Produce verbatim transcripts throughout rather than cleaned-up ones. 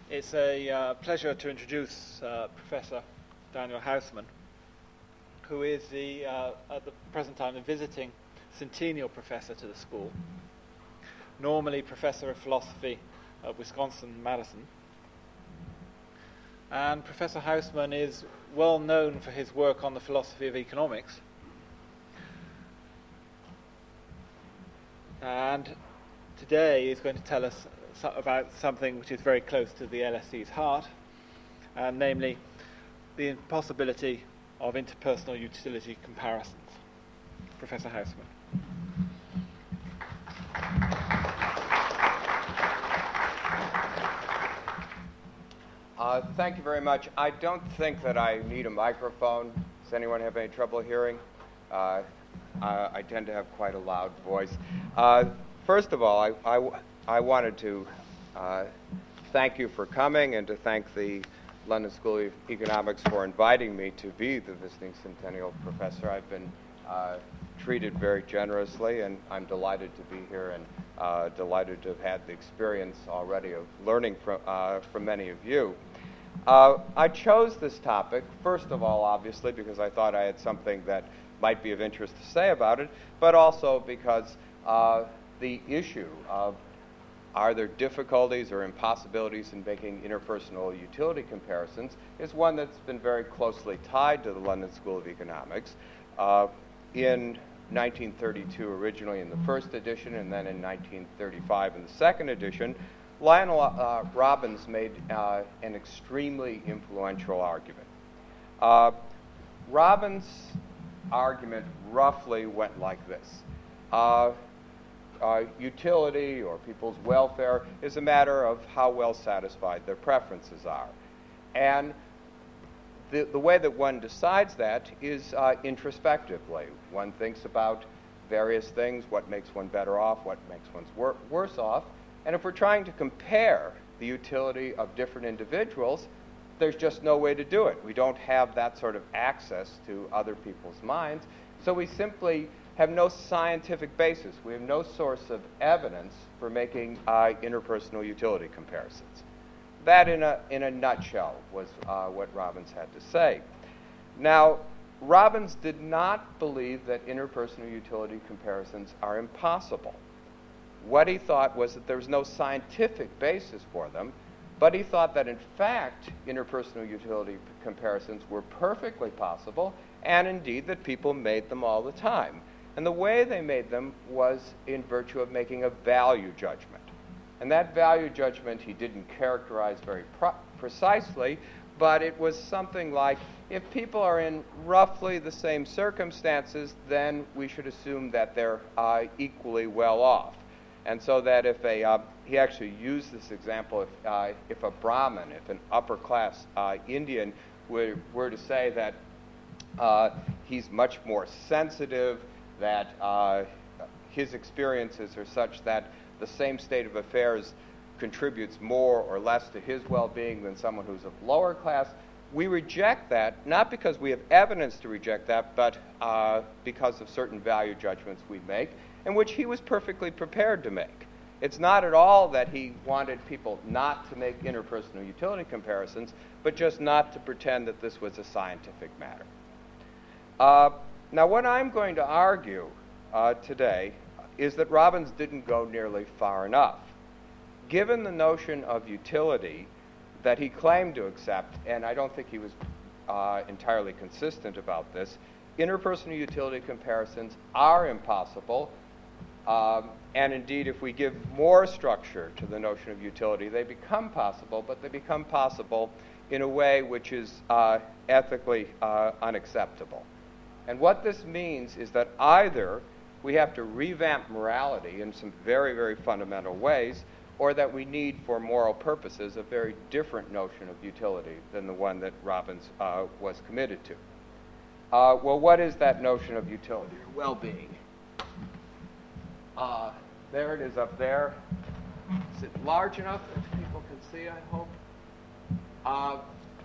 It's a uh, pleasure to introduce uh, Professor Daniel Hausman, who is the, uh, at the present time, the visiting Centennial Professor to the school, normally Professor of Philosophy at Wisconsin-Madison. And Professor Hausman is well known for his work on the philosophy of economics. And today he's going to tell us so about something which is very close to the L S E's heart, and namely the impossibility of interpersonal utility comparisons. Professor Hausman. Uh, thank you very much. I don't think that I need a microphone. Does anyone have any trouble hearing? Uh, I, I tend to have quite a loud voice. Uh, first of all, I, I, I wanted to uh, thank you for coming and to thank the London School of Economics for inviting me to be the visiting Centennial Professor. I've been uh, treated very generously, and I'm delighted to be here and uh, delighted to have had the experience already of learning from, uh, from many of you. Uh, I chose this topic, first of all, obviously, because I thought I had something that might be of interest to say about it, but also because uh, the issue of are there difficulties or impossibilities in making interpersonal utility comparisons is one that's been very closely tied to the London School of Economics. Uh, in nineteen thirty-two, originally in the first edition, and then in nineteen thirty-five in the second edition, Lionel uh, Robbins made uh, an extremely influential argument. Uh, Robbins' argument roughly went like this. Uh, uh, utility or people's welfare is a matter of how well satisfied their preferences are. And the, the way that one decides that is uh, introspectively. One thinks about various things, what makes one better off, what makes one wor- worse off. And if we're trying to compare the utility of different individuals, there's just no way to do it. We don't have that sort of access to other people's minds. So we simply have no scientific basis. We have no source of evidence for making uh, interpersonal utility comparisons. That, in a, in a nutshell, was uh, what Robbins had to say. Now, Robbins did not believe that interpersonal utility comparisons are impossible. What he thought was that there was no scientific basis for them, but he thought that, in fact, interpersonal utility comparisons were perfectly possible, and indeed that people made them all the time. And the way they made them was in virtue of making a value judgment. And that value judgment he didn't characterize very pro- precisely, but it was something like, if people are in roughly the same circumstances, then we should assume that they're uh, equally well off. And so that if a, uh, he actually used this example, if, uh, if a Brahmin, if an upper class uh, Indian were, were to say that uh, he's much more sensitive, that uh, his experiences are such that the same state of affairs contributes more or less to his well-being than someone who's of lower class, we reject that, not because we have evidence to reject that, but uh, because of certain value judgments we make, and which he was perfectly prepared to make. It's not at all that he wanted people not to make interpersonal utility comparisons, but just not to pretend that this was a scientific matter. Uh, now, what I'm going to argue uh, today is that Robbins didn't go nearly far enough. Given the notion of utility that he claimed to accept, and I don't think he was uh, entirely consistent about this, interpersonal utility comparisons are impossible. Um, and indeed, if we give more structure to the notion of utility, they become possible, but they become possible in a way which is uh, ethically uh, unacceptable. And what this means is that either we have to revamp morality in some very, very fundamental ways, or that we need, for moral purposes, a very different notion of utility than the one that Robbins uh, was committed to. Uh, well, what is that notion of utility or well-being? Uh, there it is up there. Is it large enough that people can see, I hope? Uh,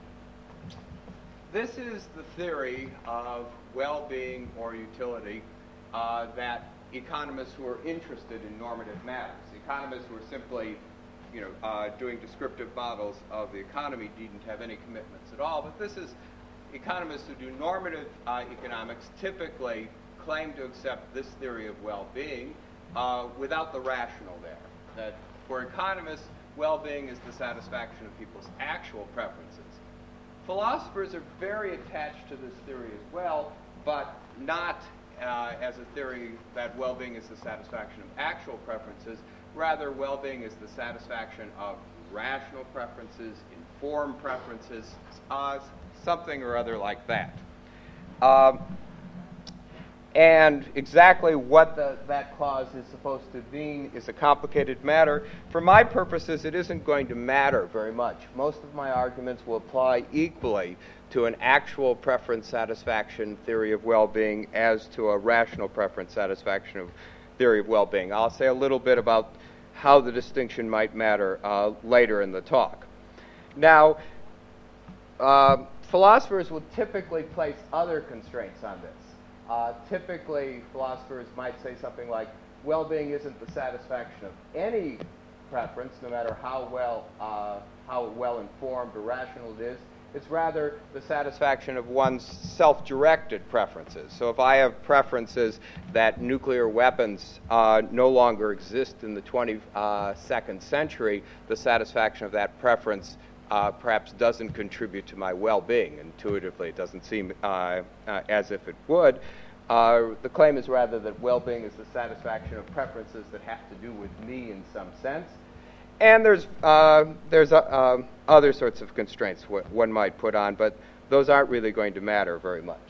this is the theory of well-being or utility uh, that economists who are interested in normative matters, economists who are simply you know, uh, doing descriptive models of the economy needn't have any commitments at all. But this is economists who do normative uh, economics typically claim to accept this theory of well-being uh, without the rational there. That for economists, well-being is the satisfaction of people's actual preferences. Philosophers are very attached to this theory as well, but not uh, as a theory that well-being is the satisfaction of actual preferences. Rather, well-being is the satisfaction of rational preferences, informed preferences, uh, something or other like that. Um, And exactly what the, that clause is supposed to mean is a complicated matter. For my purposes, it isn't going to matter very much. Most of my arguments will apply equally to an actual preference satisfaction theory of well-being as to a rational preference satisfaction of theory of well-being. I'll say a little bit about how the distinction might matter uh, later in the talk. Now, uh, philosophers will typically place other constraints on this. Uh, typically, philosophers might say something like, well-being isn't the satisfaction of any preference, no matter how well, uh, how well-informed or rational it is. It's rather the satisfaction of one's self-directed preferences. So if I have preferences that nuclear weapons uh, no longer exist in the twenty-second century, the satisfaction of that preference uh, perhaps doesn't contribute to my well-being. Intuitively, it doesn't seem uh, uh, as if it would. Uh, the claim is rather that well-being is the satisfaction of preferences that have to do with me in some sense. And there's uh, there's uh, uh, other sorts of constraints one might put on, but those aren't really going to matter very much.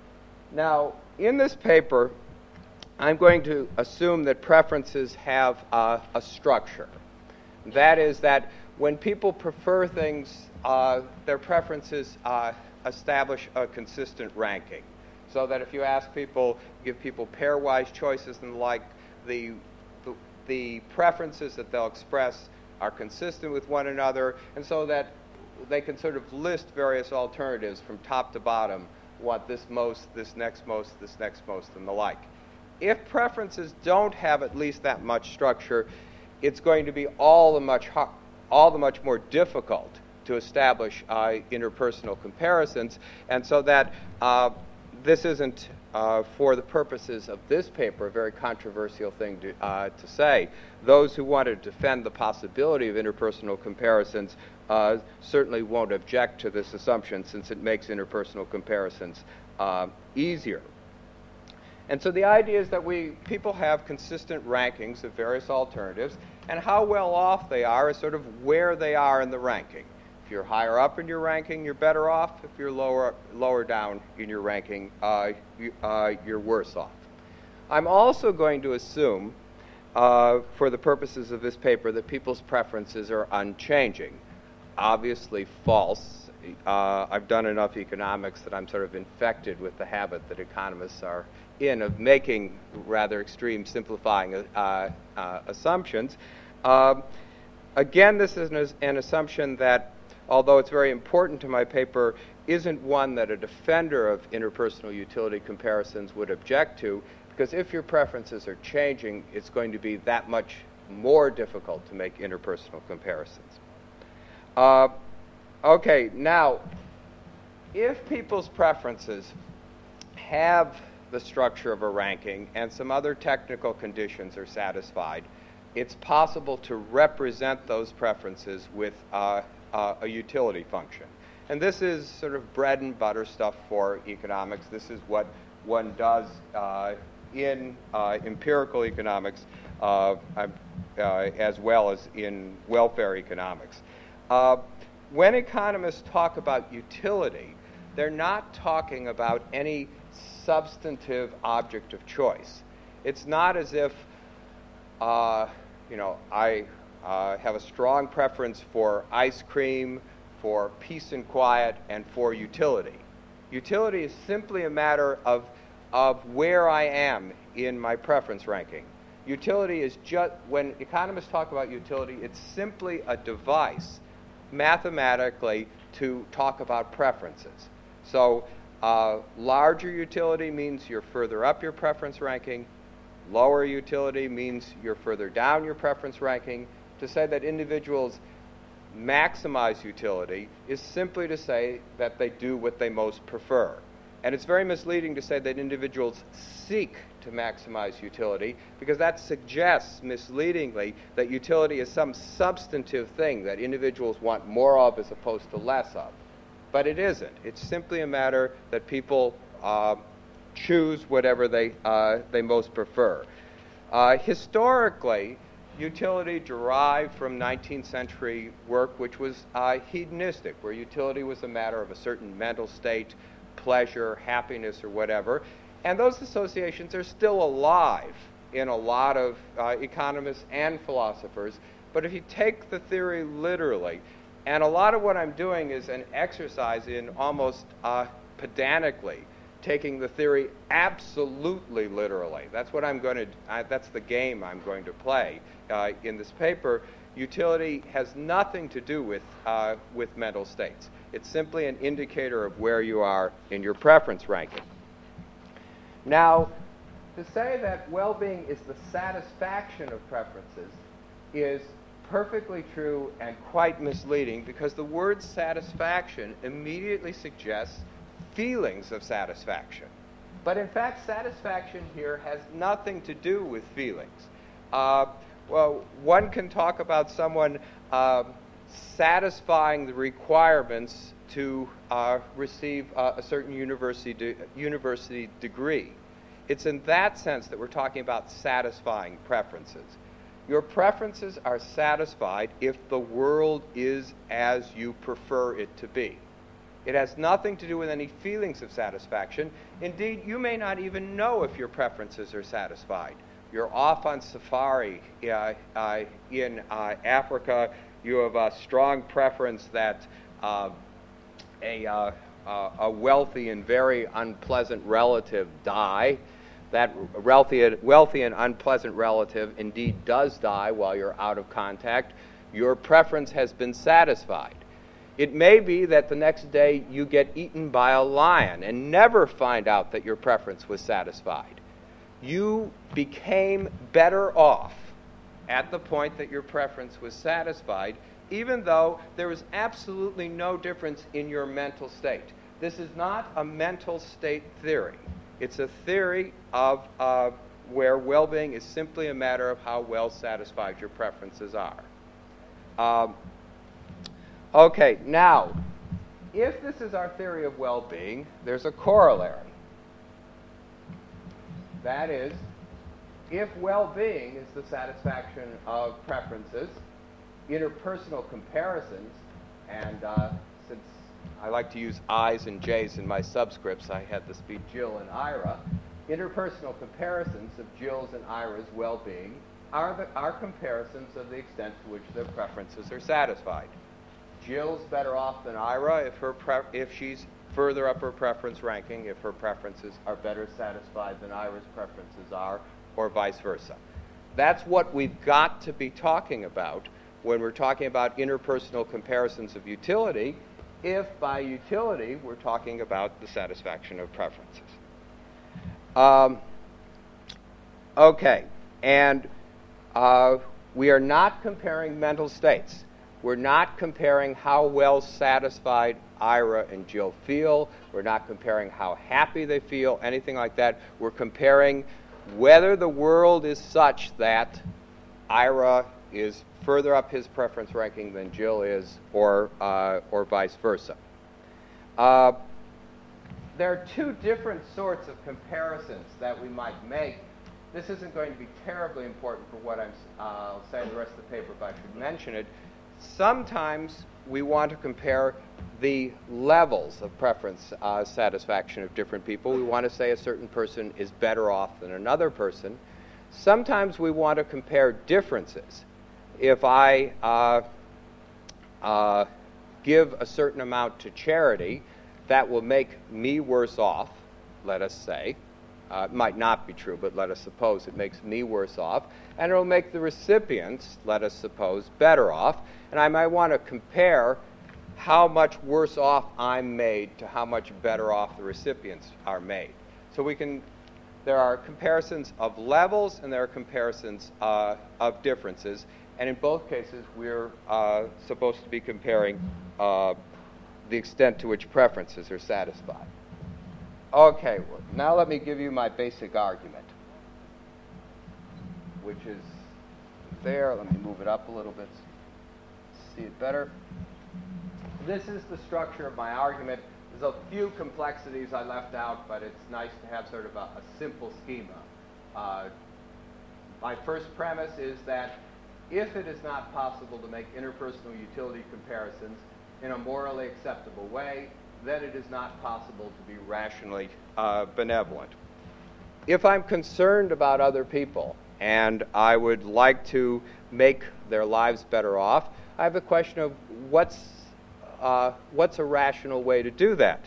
Now, in this paper, I'm going to assume that preferences have uh, a structure. That is that when people prefer things, uh, their preferences uh, establish a consistent ranking. So that if you ask people, give people pairwise choices and the like, the, the, the preferences that they'll express are consistent with one another, and so that they can sort of list various alternatives from top to bottom, what this most, this next most, this next most, and the like. If preferences don't have at least that much structure, it's going to be all the much, all the much more difficult to establish uh, interpersonal comparisons, and so that uh, this isn't, uh, for the purposes of this paper, a very controversial thing to, uh, to say. Those who want to defend the possibility of interpersonal comparisons uh, certainly won't object to this assumption, since it makes interpersonal comparisons uh, easier. And so the idea is that we people have consistent rankings of various alternatives, and how well off they are is sort of where they are in the ranking. If you're higher up in your ranking, you're better off. If you're lower lower down in your ranking, uh, you, uh, you're worse off. I'm also going to assume, uh, for the purposes of this paper, that people's preferences are unchanging. Obviously false. Uh, I've done enough economics that I'm sort of infected with the habit that economists are in of making rather extreme simplifying uh, uh, assumptions. Uh, again, this is an, an assumption that, although it's very important to my paper, isn't one that a defender of interpersonal utility comparisons would object to, because if your preferences are changing, it's going to be that much more difficult to make interpersonal comparisons. Uh, okay, now, if people's preferences have the structure of a ranking and some other technical conditions are satisfied, it's possible to represent those preferences with uh, uh, a utility function. And this is sort of bread and butter stuff for economics. This is what one does uh, in uh, empirical economics uh, uh, as well as in welfare economics. Uh, when economists talk about utility, they're not talking about any substantive object of choice. It's not as if, uh, you know, I uh, have a strong preference for ice cream, for peace and quiet, and for utility. Utility is simply a matter of, of where I am in my preference ranking. Utility is just, when economists talk about utility, it's simply a device mathematically to talk about preferences. So uh, larger utility means you're further up your preference ranking. Lower utility means you're further down your preference ranking. to say that individuals maximize utility is simply to say that they do what they most prefer. And it's very misleading to say that individuals seek to maximize utility, because that suggests misleadingly that utility is some substantive thing that individuals want more of as opposed to less of. But it isn't. It's simply a matter that people uh, choose whatever they, uh, they most prefer. Uh, historically, utility derived from nineteenth century work which was uh, hedonistic, where utility was a matter of a certain mental state, pleasure, happiness, or whatever. And those associations are still alive in a lot of uh, economists and philosophers. But if you take the theory literally, and a lot of what I'm doing is an exercise in almost uh, pedantically taking the theory absolutely literally. That's what I'm going to, uh, that's the game I'm going to play uh, in this paper. Utility has nothing to do with, uh, with mental states. It's simply an indicator of where you are in your preference ranking. Now, to say that well-being is the satisfaction of preferences is perfectly true and quite misleading, because the word satisfaction immediately suggests feelings of satisfaction. But in fact, satisfaction here has nothing to do with feelings. Uh, well, one can talk about someone uh, satisfying the requirements to uh, receive uh, a certain university, de- university degree. It's in that sense that we're talking about satisfying preferences. Your preferences are satisfied if the world is as you prefer it to be. It has nothing to do with any feelings of satisfaction. Indeed, you may not even know if your preferences are satisfied. You're off on safari uh, uh, in uh, Africa. You have a strong preference that uh, a, uh, uh, a wealthy and very unpleasant relative die. That wealthy, wealthy and unpleasant relative indeed does die while you're out of contact. Your preference has been satisfied. It may be that the next day you get eaten by a lion and never find out that your preference was satisfied. You became better off at the point that your preference was satisfied, even though there was absolutely no difference in your mental state. This is not a mental state theory. It's a theory of uh, where well-being is simply a matter of how well satisfied your preferences are. Um, okay, now, if this is our theory of well-being, there's a corollary. That is, if well-being is the satisfaction of preferences, interpersonal comparisons, and uh, since I like to use I's and J's in my subscripts, I had this be Jill and Ira. Interpersonal comparisons of Jill's and Ira's well-being are, the, are comparisons of the extent to which their preferences are satisfied. Jill's better off than Ira if, her pre- if she's further up her preference ranking, if her preferences are better satisfied than Ira's preferences are, or vice versa. That's what we've got to be talking about when we're talking about interpersonal comparisons of utility, if by utility we're talking about the satisfaction of preferences. Um, okay, and uh, we are not comparing mental states. We're not comparing how well satisfied Ira and Jill feel. We're not comparing how happy they feel, anything like that. We're comparing whether the world is such that Ira is further up his preference ranking than Jill is, or uh, or vice versa. Uh, there are two different sorts of comparisons that we might make. This isn't going to be terribly important for what I'm, uh, I'll say in the rest of the paper, if I should mention it. Sometimes we want to compare the levels of preference uh, satisfaction of different people. We want to say a certain person is better off than another person. Sometimes we want to compare differences. If I uh, uh, give a certain amount to charity, that will make me worse off, let us say. Uh, it might not be true, but let us suppose it makes me worse off. And it will make the recipients, let us suppose, better off. And I might want to compare how much worse off I'm made to how much better off the recipients are made. So we can, there are comparisons of levels and there are comparisons uh, of differences. And in both cases, we're uh, supposed to be comparing uh, the extent to which preferences are satisfied. Okay, well, now let me give you my basic argument, which is there. Let me move it up a little bit, see it better. This is the structure of my argument. There's a few complexities I left out, but it's nice to have sort of a, a simple schema. Uh, my first premise is that if it is not possible to make interpersonal utility comparisons in a morally acceptable way, then it is not possible to be rationally uh, benevolent. If I'm concerned about other people and I would like to make their lives better off, I have a question of what's, uh, what's a rational way to do that?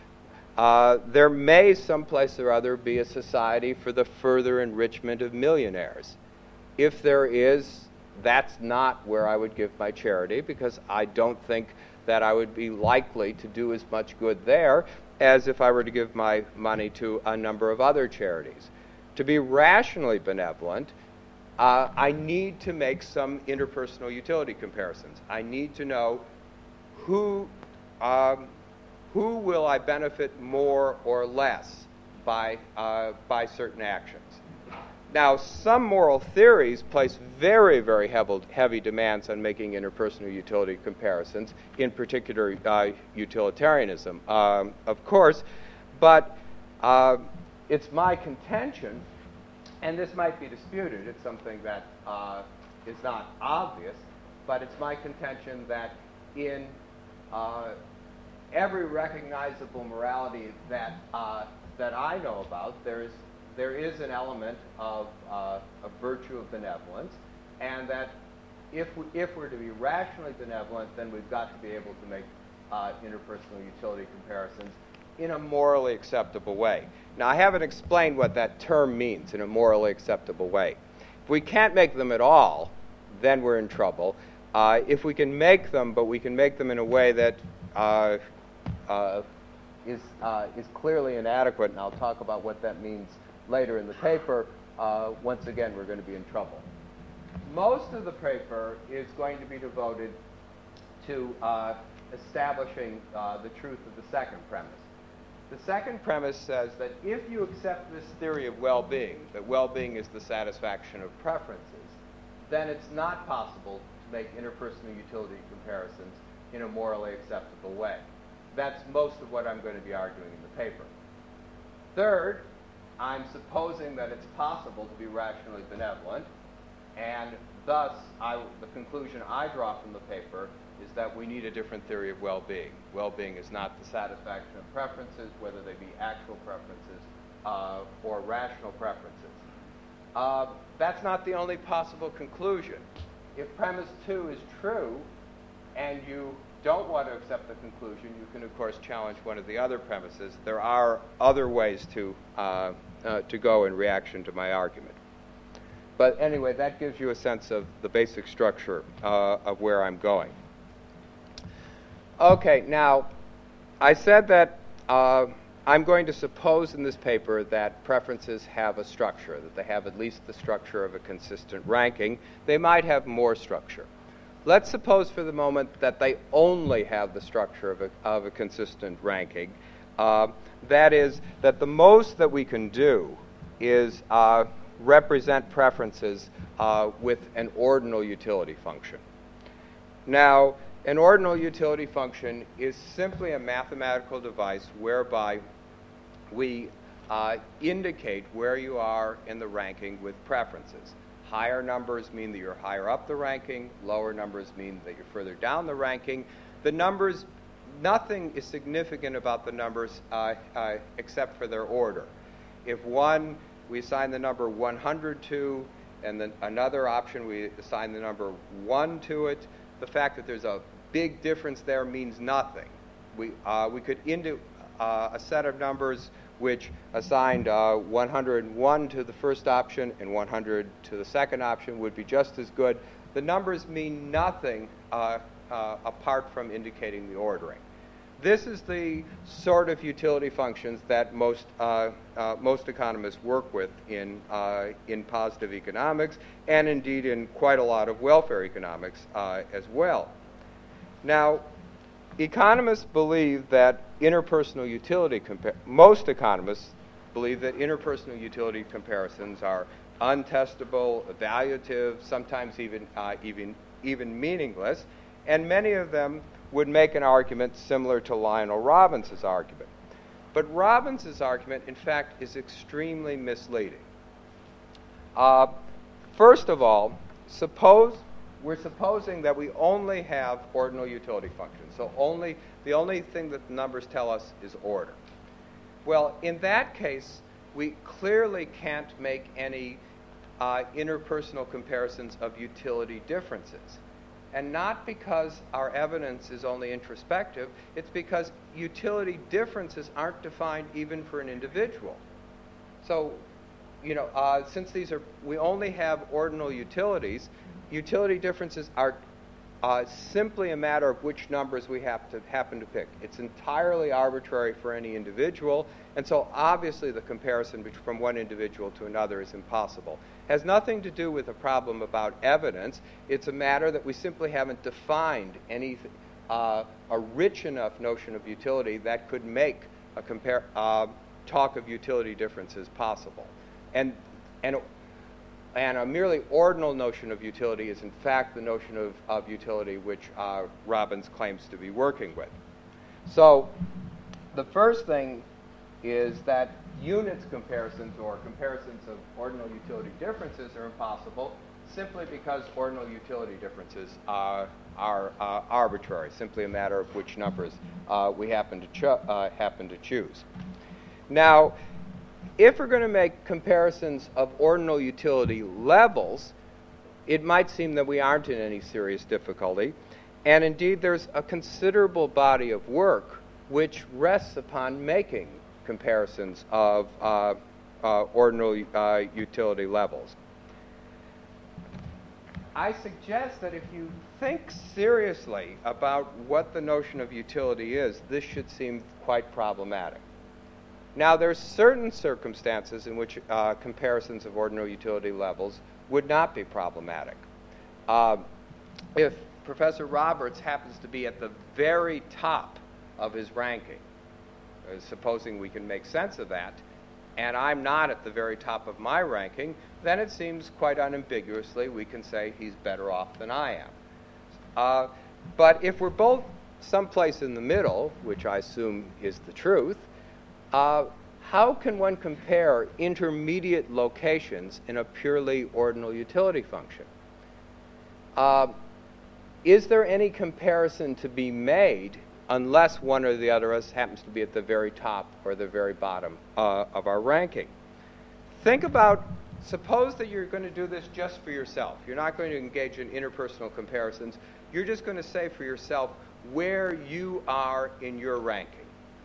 Uh, there may someplace or other be a society for the further enrichment of millionaires. If there is, that's not where I would give my charity, because I don't think that I would be likely to do as much good there as if I were to give my money to a number of other charities. To be rationally benevolent, uh, I need to make some interpersonal utility comparisons. I need to know who, um, who will I benefit more or less by, uh, by certain actions. Now, some moral theories place very, very heavy, heavy demands on making interpersonal utility comparisons, in particular uh, utilitarianism, um, of course, but uh, it's my contention, and this might be disputed, it's something that uh, is not obvious, but it's my contention that in uh, every recognizable morality that, uh, that I know about, there is there is an element of uh, a virtue of benevolence, and that if, we, if we're to be rationally benevolent, then we've got to be able to make uh, interpersonal utility comparisons in a morally acceptable way. Now, I haven't explained what that term means, in a morally acceptable way. If we can't make them at all, then we're in trouble. Uh, if we can make them, but we can make them in a way that uh, uh, is, uh, is clearly inadequate, and I'll talk about what that means later in the paper, uh, once again, we're going to be in trouble. Most of the paper is going to be devoted to uh, establishing uh, the truth of the second premise. The second premise says that if you accept this theory of well-being, that well-being is the satisfaction of preferences, then it's not possible to make interpersonal utility comparisons in a morally acceptable way. That's most of what I'm going to be arguing in the paper. Third, I'm supposing that it's possible to be rationally benevolent, and thus I, the conclusion I draw from the paper is that we need a different theory of well-being. Well-being is not the satisfaction of preferences, whether they be actual preferences uh, or rational preferences. Uh, that's not the only possible conclusion. If premise two is true, and you don't want to accept the conclusion, you can, of course, challenge one of the other premises. There are other ways to, uh, uh, to go in reaction to my argument. But anyway, that gives you a sense of the basic structure uh, of where I'm going. Okay, now, I said that uh, I'm going to suppose in this paper that preferences have a structure, that they have at least the structure of a consistent ranking. They might have more structure. Let's suppose for the moment that they only have the structure of a, of a consistent ranking. Uh, that is, that the most that we can do is uh, represent preferences uh, with an ordinal utility function. Now, an ordinal utility function is simply a mathematical device whereby we uh, indicate where you are in the ranking with preferences. Higher numbers mean that you're higher up the ranking. Lower numbers mean that you're further down the ranking. The numbers, nothing is significant about the numbers uh, uh, except for their order. If one, we assign the number one hundred to, and then another option, we assign the number one to it, the fact that there's a big difference there means nothing. We, uh, we could into uh, a set of numbers which assigned uh, one hundred one to the first option and one hundred to the second option would be just as good. The numbers mean nothing uh, uh, apart from indicating the ordering. This is the sort of utility functions that most uh, uh, most economists work with in uh, in positive economics, and indeed in quite a lot of welfare economics uh, as well. Now, economists believe that interpersonal utility compa- most economists believe that interpersonal utility comparisons are untestable, evaluative, sometimes even uh, even even meaningless, and many of them would make an argument similar to Lionel Robbins' argument. But Robbins' argument, in fact, is extremely misleading. Uh, first of all, suppose we're supposing that we only have ordinal utility functions. So only the only thing that the numbers tell us is order. Well, in that case, we clearly can't make any uh, interpersonal comparisons of utility differences. And not because our evidence is only introspective, it's because utility differences aren't defined even for an individual. So, you know, uh, since these are, we only have ordinal utilities, utility differences are uh, simply a matter of which numbers we have to happen to pick. It's entirely arbitrary for any individual, and so obviously the comparison from one individual to another is impossible. Has nothing to do with a problem about evidence. It's a matter that we simply haven't defined any uh, a rich enough notion of utility that could make a compare uh, talk of utility differences possible. And and and a merely ordinal notion of utility is in fact the notion of, of utility which uh, Robbins claims to be working with. So the first thing is that units comparisons or comparisons of ordinal utility differences are impossible simply because ordinal utility differences uh, are uh, arbitrary, simply a matter of which numbers uh, we happen to, cho- uh, happen to choose. Now, if we're going to make comparisons of ordinal utility levels, it might seem that we aren't in any serious difficulty. And indeed, there's a considerable body of work which rests upon making comparisons of uh, uh, ordinal uh, utility levels. I suggest that if you think seriously about what the notion of utility is, this should seem quite problematic. Now, there are certain circumstances in which uh, comparisons of ordinal utility levels would not be problematic. Uh, if Professor Roberts happens to be at the very top of his ranking, uh, supposing we can make sense of that, and I'm not at the very top of my ranking, then it seems quite unambiguously we can say he's better off than I am. Uh, but if we're both someplace in the middle, which I assume is the truth, Uh, how can one compare intermediate locations in a purely ordinal utility function? Uh, is there any comparison to be made unless one or the other of us happens to be at the very top or the very bottom uh, of our ranking? Think about, suppose that you're going to do this just for yourself. You're not going to engage in interpersonal comparisons. You're just going to say for yourself where you are in your ranking.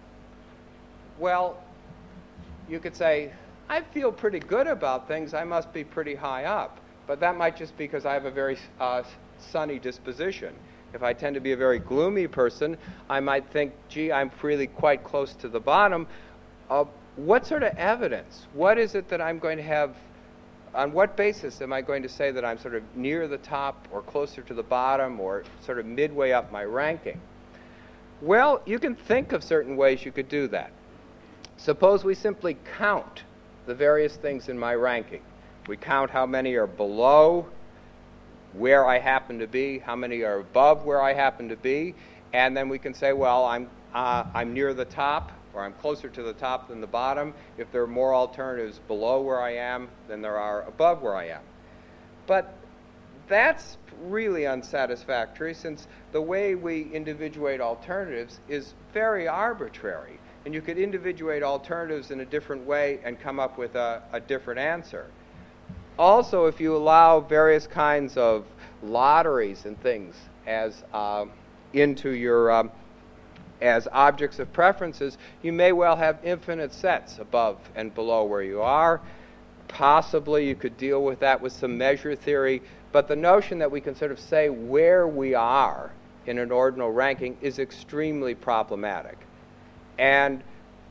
Well, you could say, I feel pretty good about things. I must be pretty high up. But that might just be because I have a very uh, sunny disposition. If I tend to be a very gloomy person, I might think, gee, I'm really quite close to the bottom. Uh, what sort of evidence? What is it that I'm going to have? On what basis am I going to say that I'm sort of near the top or closer to the bottom or sort of midway up my ranking? Well, you can think of certain ways you could do that. Suppose we simply count the various things in my ranking. We count how many are below where I happen to be, how many are above where I happen to be, and then we can say, well, I'm uh, I'm near the top, or I'm closer to the top than the bottom. If there are more alternatives below where I am than there are above where I am. But that's really unsatisfactory, since the way we individuate alternatives is very arbitrary. And you could individuate alternatives in a different way and come up with a, a different answer. Also, if you allow various kinds of lotteries and things as uh, into your um, as objects of preferences, you may well have infinite sets above and below where you are. Possibly you could deal with that with some measure theory, but the notion that we can sort of say where we are in an ordinal ranking is extremely problematic. And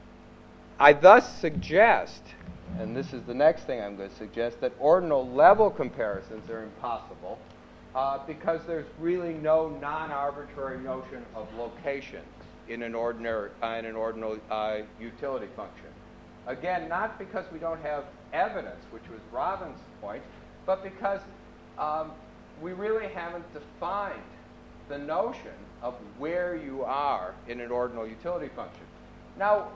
I thus suggest, and this is the next thing I'm going to suggest, that ordinal level comparisons are impossible uh, because there's really no non-arbitrary notion of location in an ordinary, uh, in an ordinal uh, utility function. Again, not because we don't have evidence, which was Robin's point, but because um, we really haven't defined the notion of where you are in an ordinal utility function. Now,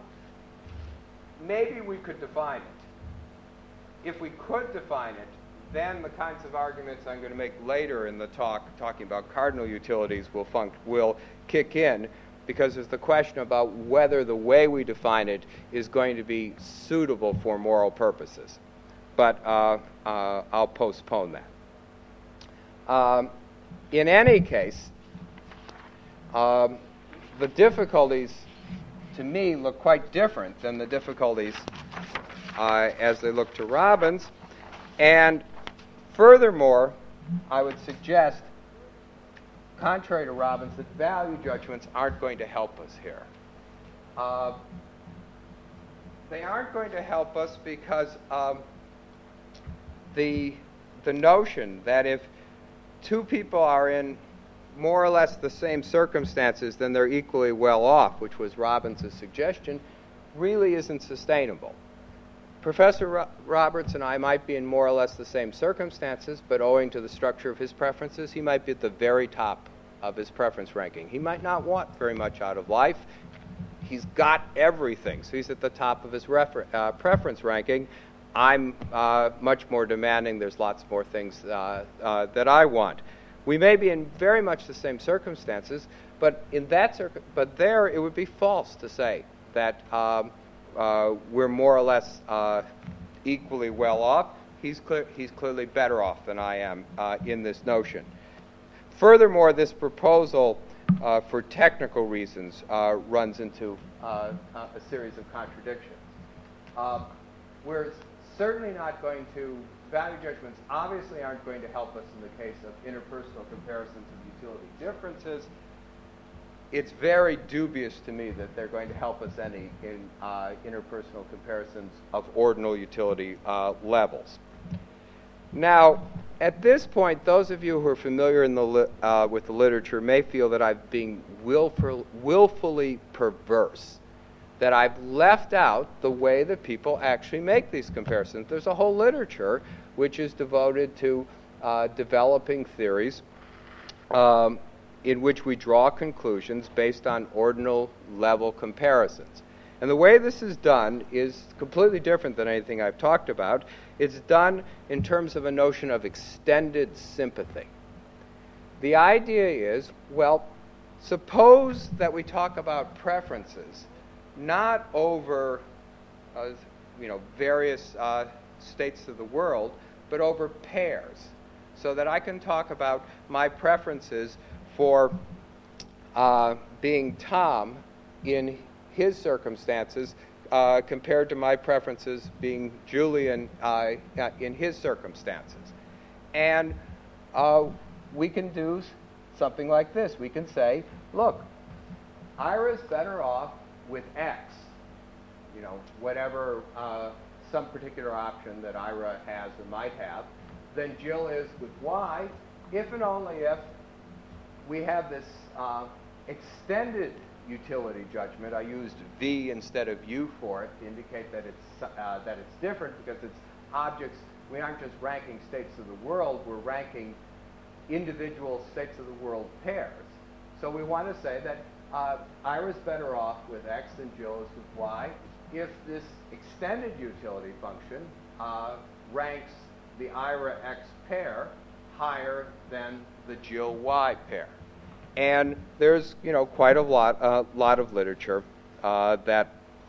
maybe we could define it. If we could define it, then the kinds of arguments I'm going to make later in the talk, talking about cardinal utilities, will, func- will kick in, because there's the question about whether the way we define it is going to be suitable for moral purposes. But uh, uh, I'll postpone that. Um, in any case, um, the difficulties, to me, look quite different than the difficulties uh, as they look to Robbins. And furthermore, I would suggest, contrary to Robbins, that value judgments aren't going to help us here. Uh, they aren't going to help us because um, the, the notion that if two people are in more or less the same circumstances, then they're equally well off, which was Robbins' suggestion, really isn't sustainable. Professor Ro- Roberts and I might be in more or less the same circumstances, but owing to the structure of his preferences, he might be at the very top of his preference ranking. He might not want very much out of life. He's got everything, so he's at the top of his refer- uh, preference ranking. I'm uh, much more demanding. There's lots more things uh, uh, that I want. We may be in very much the same circumstances, but in that circ- but there it would be false to say that um, uh, we're more or less uh, equally well off. He's clear- he's clearly better off than I am uh, in this notion. Furthermore, this proposal, uh, for technical reasons, uh, runs into uh, a series of contradictions. Um, we're certainly not going to Value judgments obviously aren't going to help us in the case of interpersonal comparisons of utility differences. It's very dubious to me that they're going to help us any in uh, interpersonal comparisons of ordinal utility uh, levels. Now, at this point, those of you who are familiar in the li- uh, with the literature may feel that I'm being willful, willfully perverse, that I've left out the way that people actually make these comparisons. There's a whole literature which is devoted to uh, developing theories um, in which we draw conclusions based on ordinal level comparisons. And the way this is done is completely different than anything I've talked about. It's done in terms of a notion of extended sympathy. The idea is, well, suppose that we talk about preferences not over uh, you know, various uh, states of the world, but over pairs, so that I can talk about my preferences for uh, being Tom in his circumstances uh, compared to my preferences being Julian uh, in his circumstances. And uh, we can do something like this. We can say, look, Ira's better off with X, you know, whatever uh, some particular option that Ira has or might have, than Jill is with Y, if and only if we have this uh, extended utility judgment. I used V instead of U for it to indicate that it's uh, that it's different because it's objects. We aren't just ranking states of the world, we're ranking individual states of the world pairs. So we want to say that uh, Ira's better off with X than Jill is with Y if this extended utility function uh, ranks the Ira X pair higher than the Jill Y pair. And there's, you know, quite a lot, uh, lot of literature uh, that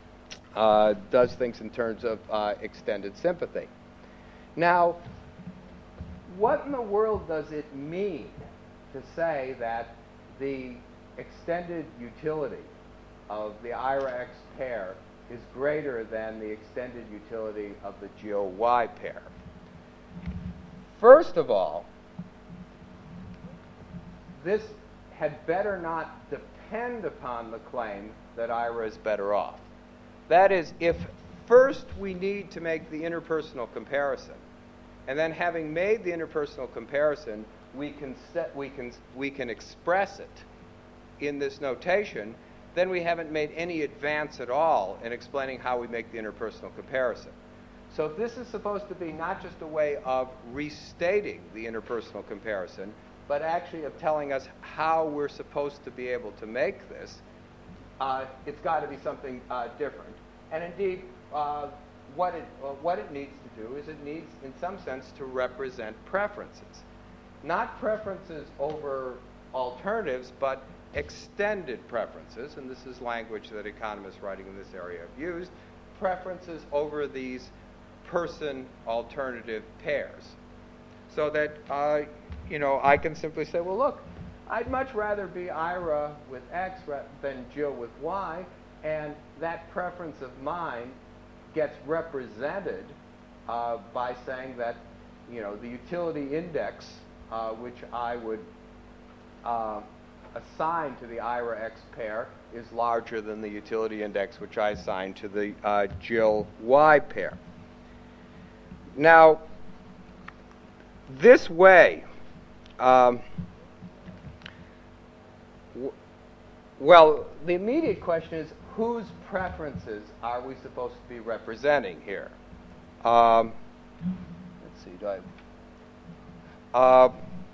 uh, does things in terms of uh, extended sympathy. Now, what in the world does it mean to say that the extended utility of the Ira X pair is greater than the extended utility of the Jill Y pair? First of all, this had better not depend upon the claim that Ira is better off. That is, if first we need to make the interpersonal comparison, and then having made the interpersonal comparison, we can set, we can we can express it in this notation, then we haven't made any advance at all in explaining how we make the interpersonal comparison. So if this is supposed to be not just a way of restating the interpersonal comparison, but actually of telling us how we're supposed to be able to make this, uh, it's got to be something uh, different. And indeed, uh, what it uh, what it needs to do is it needs, in some sense, to represent preferences. Not preferences over alternatives, but extended preferences, and this is language that economists writing in this area have used, preferences over these person-alternative pairs. So that, uh, you know, I can simply say, well, look, I'd much rather be Ira with X than Jill with Y, and that preference of mine gets represented uh, by saying that, you know, the utility index, uh, which I would uh, assign to the Ira X pair, is larger than the utility index which I assign to the uh, Jill Y pair. Now, this way, um, w- well, the immediate question is, whose preferences are we supposed to be representing here? Um, let's see, do I... Uh,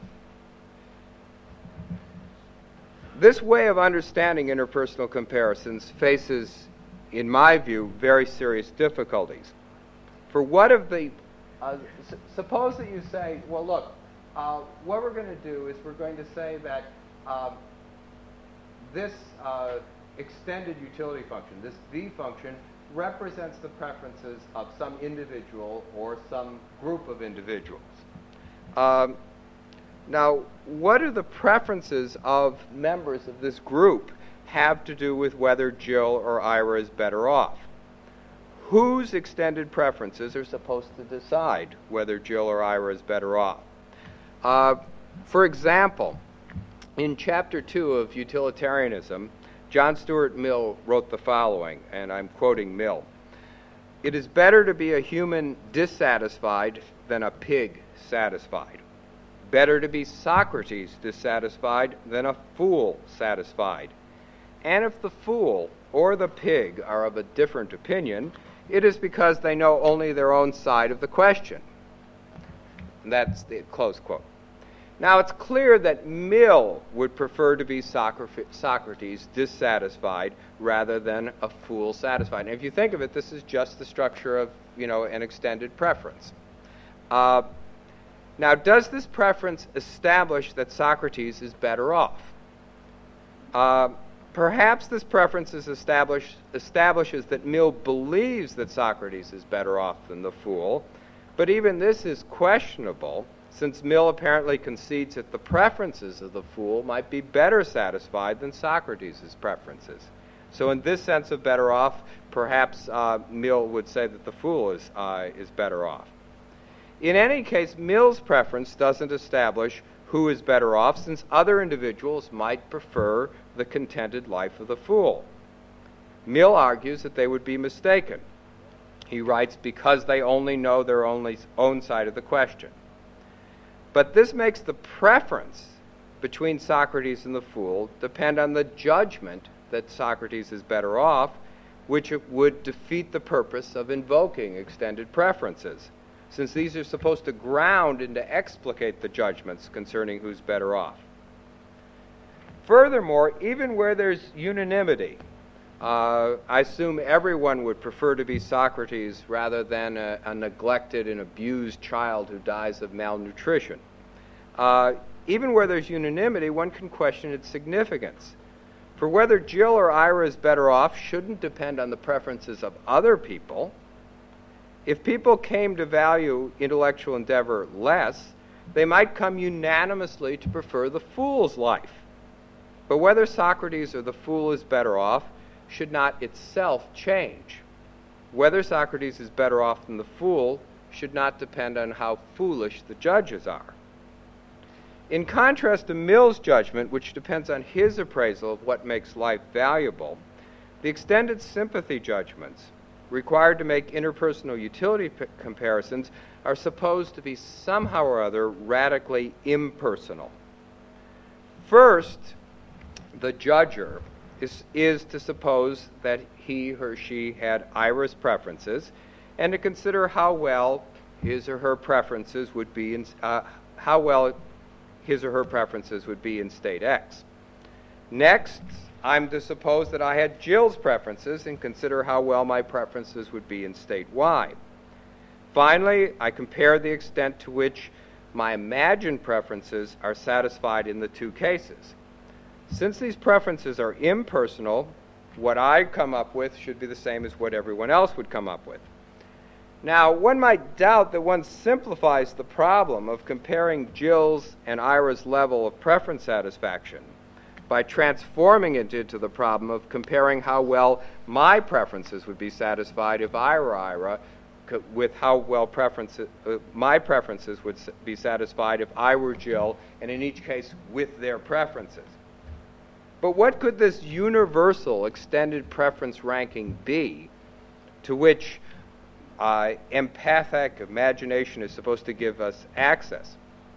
this way of understanding interpersonal comparisons faces, in my view, very serious difficulties. For what of the... Uh, s- suppose that you say, well, look, uh, what we're going to do is we're going to say that uh, this uh, extended utility function, this V function, represents the preferences of some individual or some group of individuals. Um, now, what do the preferences of members of this group have to do with whether Jill or Ira is better off? Whose extended preferences are supposed to decide whether Jill or Ira is better off? Uh, for example, in Chapter two of Utilitarianism, John Stuart Mill wrote the following, and I'm quoting Mill. "It is better to be a human dissatisfied than a pig satisfied. Better to be Socrates dissatisfied than a fool satisfied. And if the fool or the pig are of a different opinion, it is because they know only their own side of the question." And that's the close quote. Now, it's clear that Mill would prefer to be Socrates dissatisfied rather than a fool satisfied. And if you think of it, this is just the structure of, you know, an extended preference. Uh, now, does this preference establish that Socrates is better off? Uh, perhaps this preference is established, establishes that Mill believes that Socrates is better off than the fool, but even this is questionable, since Mill apparently concedes that the preferences of the fool might be better satisfied than Socrates' preferences. So in this sense of better off, perhaps uh, Mill would say that the fool is, uh, is better off. In any case, Mill's preference doesn't establish who is better off, since other individuals might prefer the contented life of the fool. Mill argues that they would be mistaken. He writes, because they only know their only, own side of the question. But this makes the preference between Socrates and the fool depend on the judgment that Socrates is better off, which would defeat the purpose of invoking extended preferences, since these are supposed to ground and to explicate the judgments concerning who's better off. Furthermore, even where there's unanimity, uh, I assume everyone would prefer to be Socrates rather than a, a neglected and abused child who dies of malnutrition. Uh, even where there's unanimity, one can question its significance. For whether Jill or Ira is better off shouldn't depend on the preferences of other people. If people came to value intellectual endeavor less, they might come unanimously to prefer the fool's life. But whether Socrates or the fool is better off should not itself change. Whether Socrates is better off than the fool should not depend on how foolish the judges are. In contrast to Mill's judgment, which depends on his appraisal of what makes life valuable, the extended sympathy judgments required to make interpersonal utility p- comparisons are supposed to be somehow or other radically impersonal. First, the judger is, is to suppose that he or she had Ira's preferences and to consider how well his or her preferences would be in, uh, how well his or her preferences would be in state X. Next, I'm to suppose that I had Jill's preferences and consider how well my preferences would be in state Y. Finally, I compare the extent to which my imagined preferences are satisfied in the two cases. Since these preferences are impersonal, what I come up with should be the same as what everyone else would come up with. Now, one might doubt that one simplifies the problem of comparing Jill's and Ira's level of preference satisfaction by transforming it into the problem of comparing how well my preferences would be satisfied if I were Ira co- with how well preferences, uh, my preferences would s- be satisfied if I were Jill, and in each case with their preferences. But what could this universal extended preference ranking be to which uh, empathic imagination is supposed to give us access?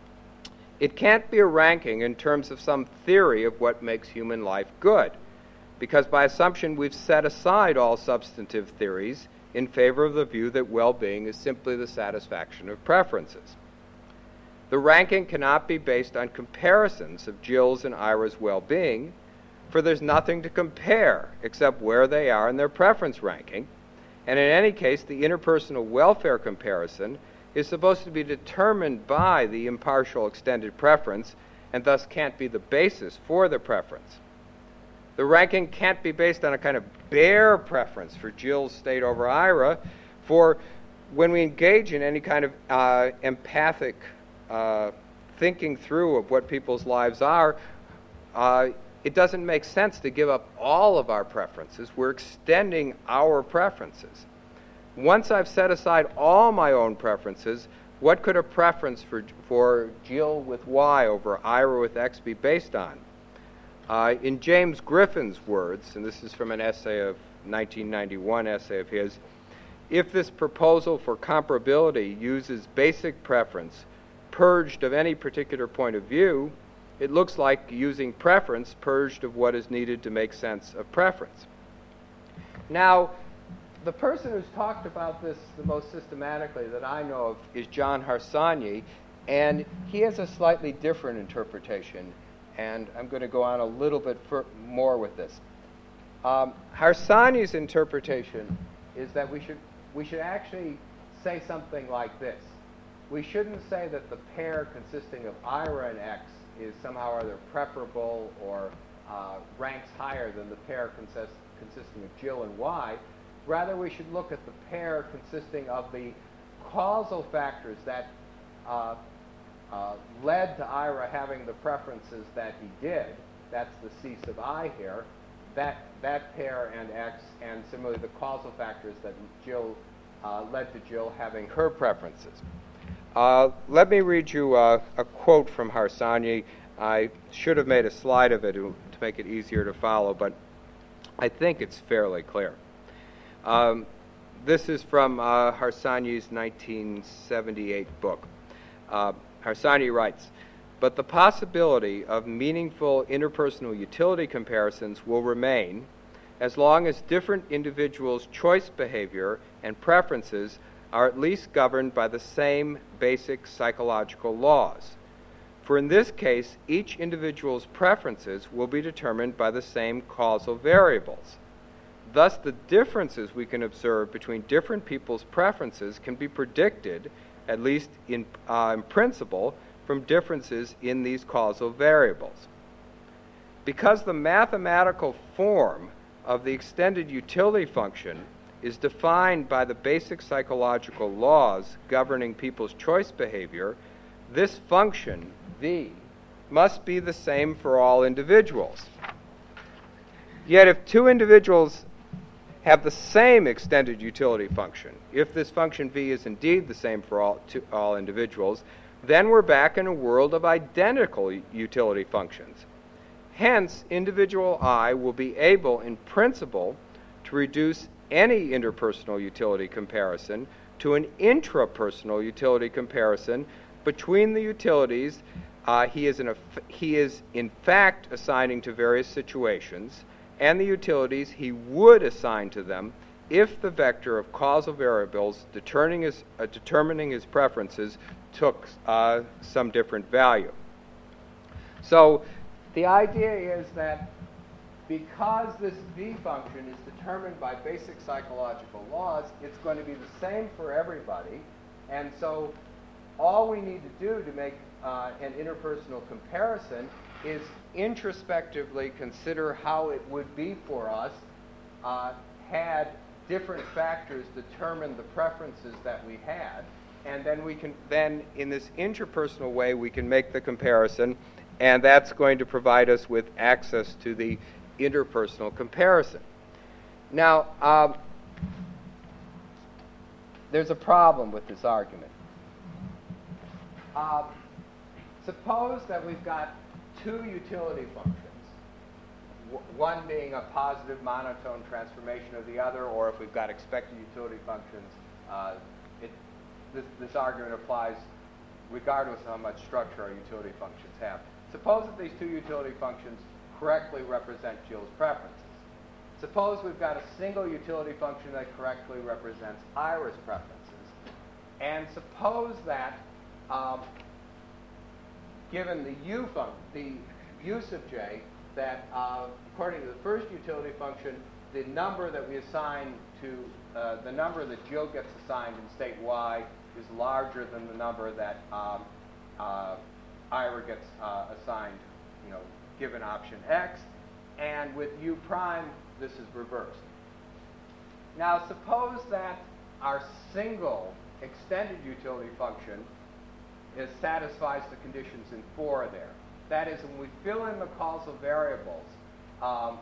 It can't be a ranking in terms of some theory of what makes human life good, because by assumption we've set aside all substantive theories in favor of the view that well-being is simply the satisfaction of preferences. The ranking cannot be based on comparisons of Jill's and Ira's well-being, for there's nothing to compare except where they are in their preference ranking, and in any case the interpersonal welfare comparison is supposed to be determined by the impartial extended preference and thus can't be the basis for the preference. The ranking can't be based on a kind of bare preference for Jill's state over Ira, for when we engage in any kind of uh, empathic uh, thinking through of what people's lives are, uh, it doesn't make sense to give up all of our preferences. We're extending our preferences. Once I've set aside all my own preferences, what could a preference for, for Jill with Y over Ira with X be based on? Uh, in James Griffin's words, and this is from an essay of nineteen ninety-one essay of his, if this proposal for comparability uses basic preference purged of any particular point of view, it looks like using preference purged of what is needed to make sense of preference. Now, the person who's talked about this the most systematically that I know of is John Harsanyi, and he has a slightly different interpretation, and I'm going to go on a little bit for, more with this. Um, Harsanyi's interpretation is that we should, we should actually say something like this. We shouldn't say that the pair consisting of Ira and X is somehow either preferable or uh, ranks higher than the pair consist, consisting of Jill and Y. Rather, we should look at the pair consisting of the causal factors that uh, uh, led to Ira having the preferences that he did. That's the C sub I here. That, that pair and X, and similarly the causal factors that Jill uh, led to Jill having her preferences. Uh, let me read you uh, a quote from Harsanyi. I should have made a slide of it to, to make it easier to follow, but I think it's fairly clear. Um, this is from uh, Harsanyi's nineteen seventy-eight book. Uh, Harsanyi writes, but the possibility of meaningful interpersonal utility comparisons will remain as long as different individuals' choice behavior and preferences are at least governed by the same basic psychological laws. For in this case, each individual's preferences will be determined by the same causal variables. Thus, the differences we can observe between different people's preferences can be predicted, at least in, uh, in principle, from differences in these causal variables. Because the mathematical form of the extended utility function is defined by the basic psychological laws governing people's choice behavior, this function, V, must be the same for all individuals. Yet if two individuals have the same extended utility function, if this function V is indeed the same for all, to all individuals, then we're back in a world of identical utility functions. Hence, individual I will be able, in principle, to reduce any interpersonal utility comparison to an intrapersonal utility comparison between the utilities uh, he, is in a, he is in fact assigning to various situations and the utilities he would assign to them if the vector of causal variables determining his, uh, determining his preferences took uh, some different value. So the idea is that because this V function is determined by basic psychological laws, it's going to be the same for everybody. And so all we need to do to make uh, an interpersonal comparison is introspectively consider how it would be for us uh, had different factors determine the preferences that we had. And then we can, then in this interpersonal way, we can make the comparison, and that's going to provide us with access to the interpersonal comparison. Now, um, there's a problem with this argument. Uh, suppose that we've got two utility functions, w- one being a positive monotone transformation of the other, or if we've got expected utility functions, uh, it, this, this argument applies regardless of how much structure our utility functions have. Suppose that these two utility functions correctly represent Jill's preferences. Suppose we've got a single utility function that correctly represents Ira's preferences. And suppose that, um, given the U function, the U sub j, that uh, according to the first utility function, the number that we assign to, uh, the number that Jill gets assigned in state Y is larger than the number that um, uh, Ira gets uh, assigned, you know, given option X, and with U prime, this is reversed. Now, suppose that our single extended utility function is, satisfies the conditions in four there. That is, when we fill in the causal variables um,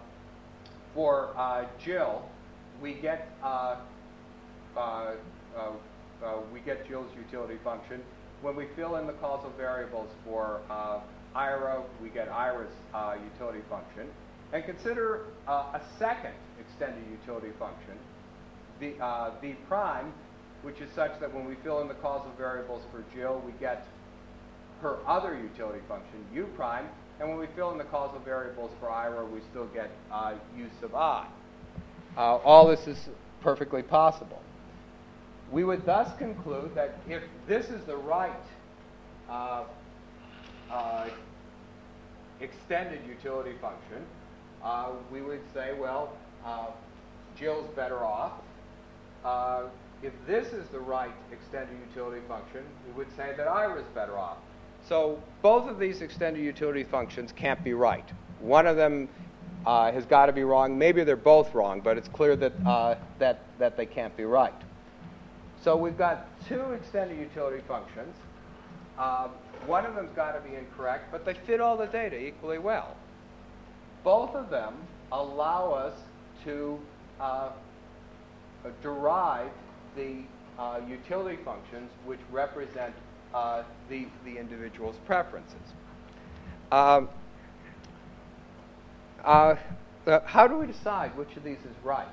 for uh, Jill, we get uh, uh, uh, uh, we get Jill's utility function. When we fill in the causal variables for uh, Ira, we get Ira's uh, utility function. And consider uh, a second extended utility function, the uh, V prime, which is such that when we fill in the causal variables for Jill, we get her other utility function, U prime, and when we fill in the causal variables for Ira, we still get uh, U sub I. Uh, all this is perfectly possible. We would thus conclude that if this is the right uh, uh, extended utility function, uh, we would say, well, uh, Jill's better off. Uh, if this is the right extended utility function, we would say that Ira's better off. So both of these extended utility functions can't be right. One of them uh, has got to be wrong. Maybe they're both wrong, but it's clear that, uh, that, that they can't be right. So we've got two extended utility functions. Uh, one of them's got to be incorrect, but they fit all the data equally well. Both of them allow us to uh, derive the uh, utility functions which represent uh, the, the individual's preferences. Um, uh, uh, how do we decide which of these is right?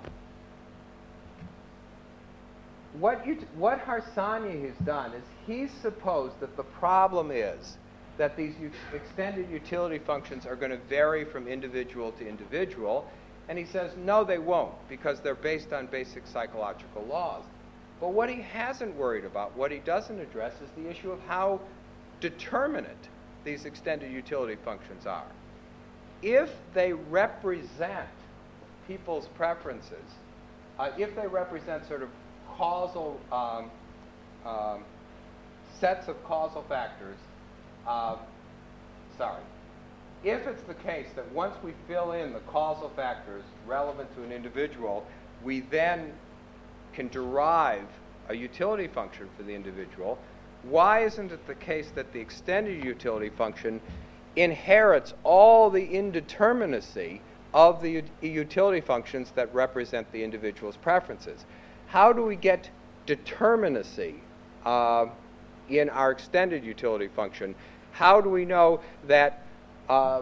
What, you, what Harsanyi has done is he's supposed that the problem is that these u- extended utility functions are going to vary from individual to individual, and he says, no, they won't, because they're based on basic psychological laws. But what he hasn't worried about, what he doesn't address, is the issue of how determinate these extended utility functions are. If they represent people's preferences, uh, if they represent sort of causal um, um, sets of causal factors, uh, sorry, if it's the case that once we fill in the causal factors relevant to an individual, we then can derive a utility function for the individual, why isn't it the case that the extended utility function inherits all the indeterminacy of the ut- utility functions that represent the individual's preferences? How do we get determinacy uh, in our extended utility function, how do we know that uh,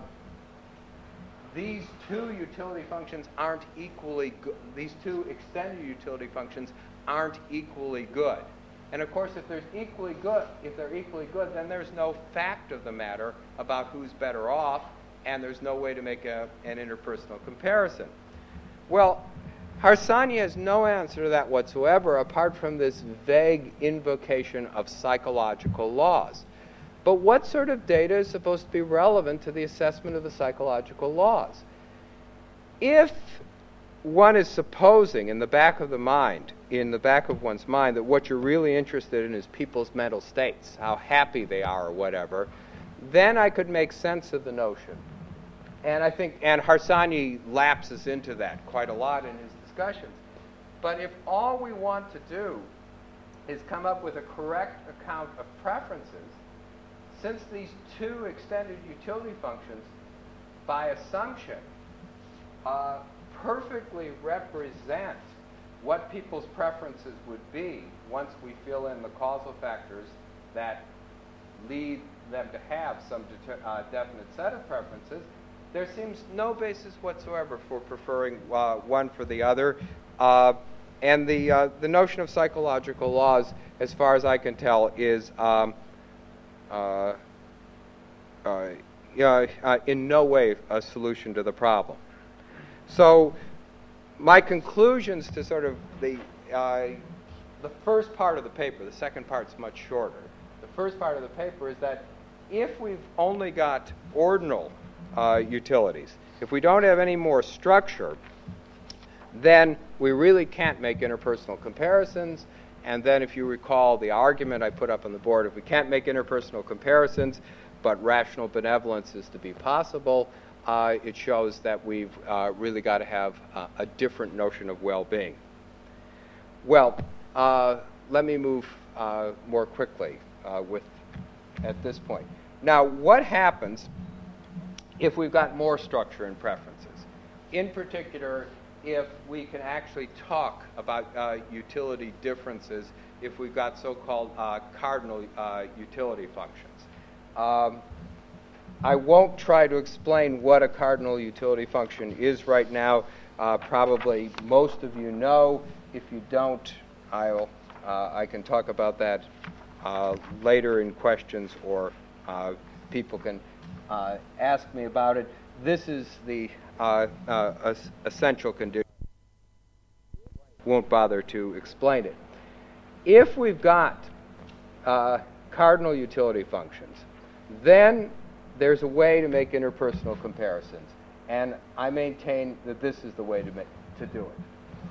these two utility functions aren't equally good? These two extended utility functions aren't equally good. And of course, if there's equally good, if they're equally good, then there's no fact of the matter about who's better off, and there's no way to make a, an interpersonal comparison. Well, Harsanyi has no answer to that whatsoever, apart from this vague invocation of psychological laws. But what sort of data is supposed to be relevant to the assessment of the psychological laws? If one is supposing in the back of the mind, in the back of one's mind, that what you're really interested in is people's mental states, how happy they are or whatever, then I could make sense of the notion. And I think, and Harsanyi lapses into that quite a lot in his discussions. But if all we want to do is come up with a correct account of preferences, since these two extended utility functions, by assumption, uh, perfectly represent what people's preferences would be once we fill in the causal factors that lead them to have some deter- uh, definite set of preferences, there seems no basis whatsoever for preferring uh, one for the other. Uh, and the, uh, the notion of psychological laws, as far as I can tell, is um, uh, uh, uh, uh, in no way a solution to the problem. So my conclusions to sort of the, uh, the first part of the paper, the second part's much shorter. The first part of the paper is that if we've only got ordinal uh, utilities, if we don't have any more structure, then we really can't make interpersonal comparisons. And then if you recall the argument I put up on the board, if we can't make interpersonal comparisons, but rational benevolence is to be possible, uh, it shows that we've uh, really got to have uh, a different notion of well-being. Well, uh, let me move uh, more quickly uh, with at this point. Now, what happens if we've got more structure and preferences? In particular, if we can actually talk about uh, utility differences, if we've got so-called uh, cardinal uh, utility functions. Um, I won't try to explain what a cardinal utility function is right now. Uh, probably most of you know. If you don't, I'll, uh, I can talk about that uh, later in questions, or uh, people can uh, ask me about it. This is the uh, uh, essential condition. Won't bother to explain it. If we've got uh, cardinal utility functions, then there's a way to make interpersonal comparisons, and I maintain that this is the way to make to do it.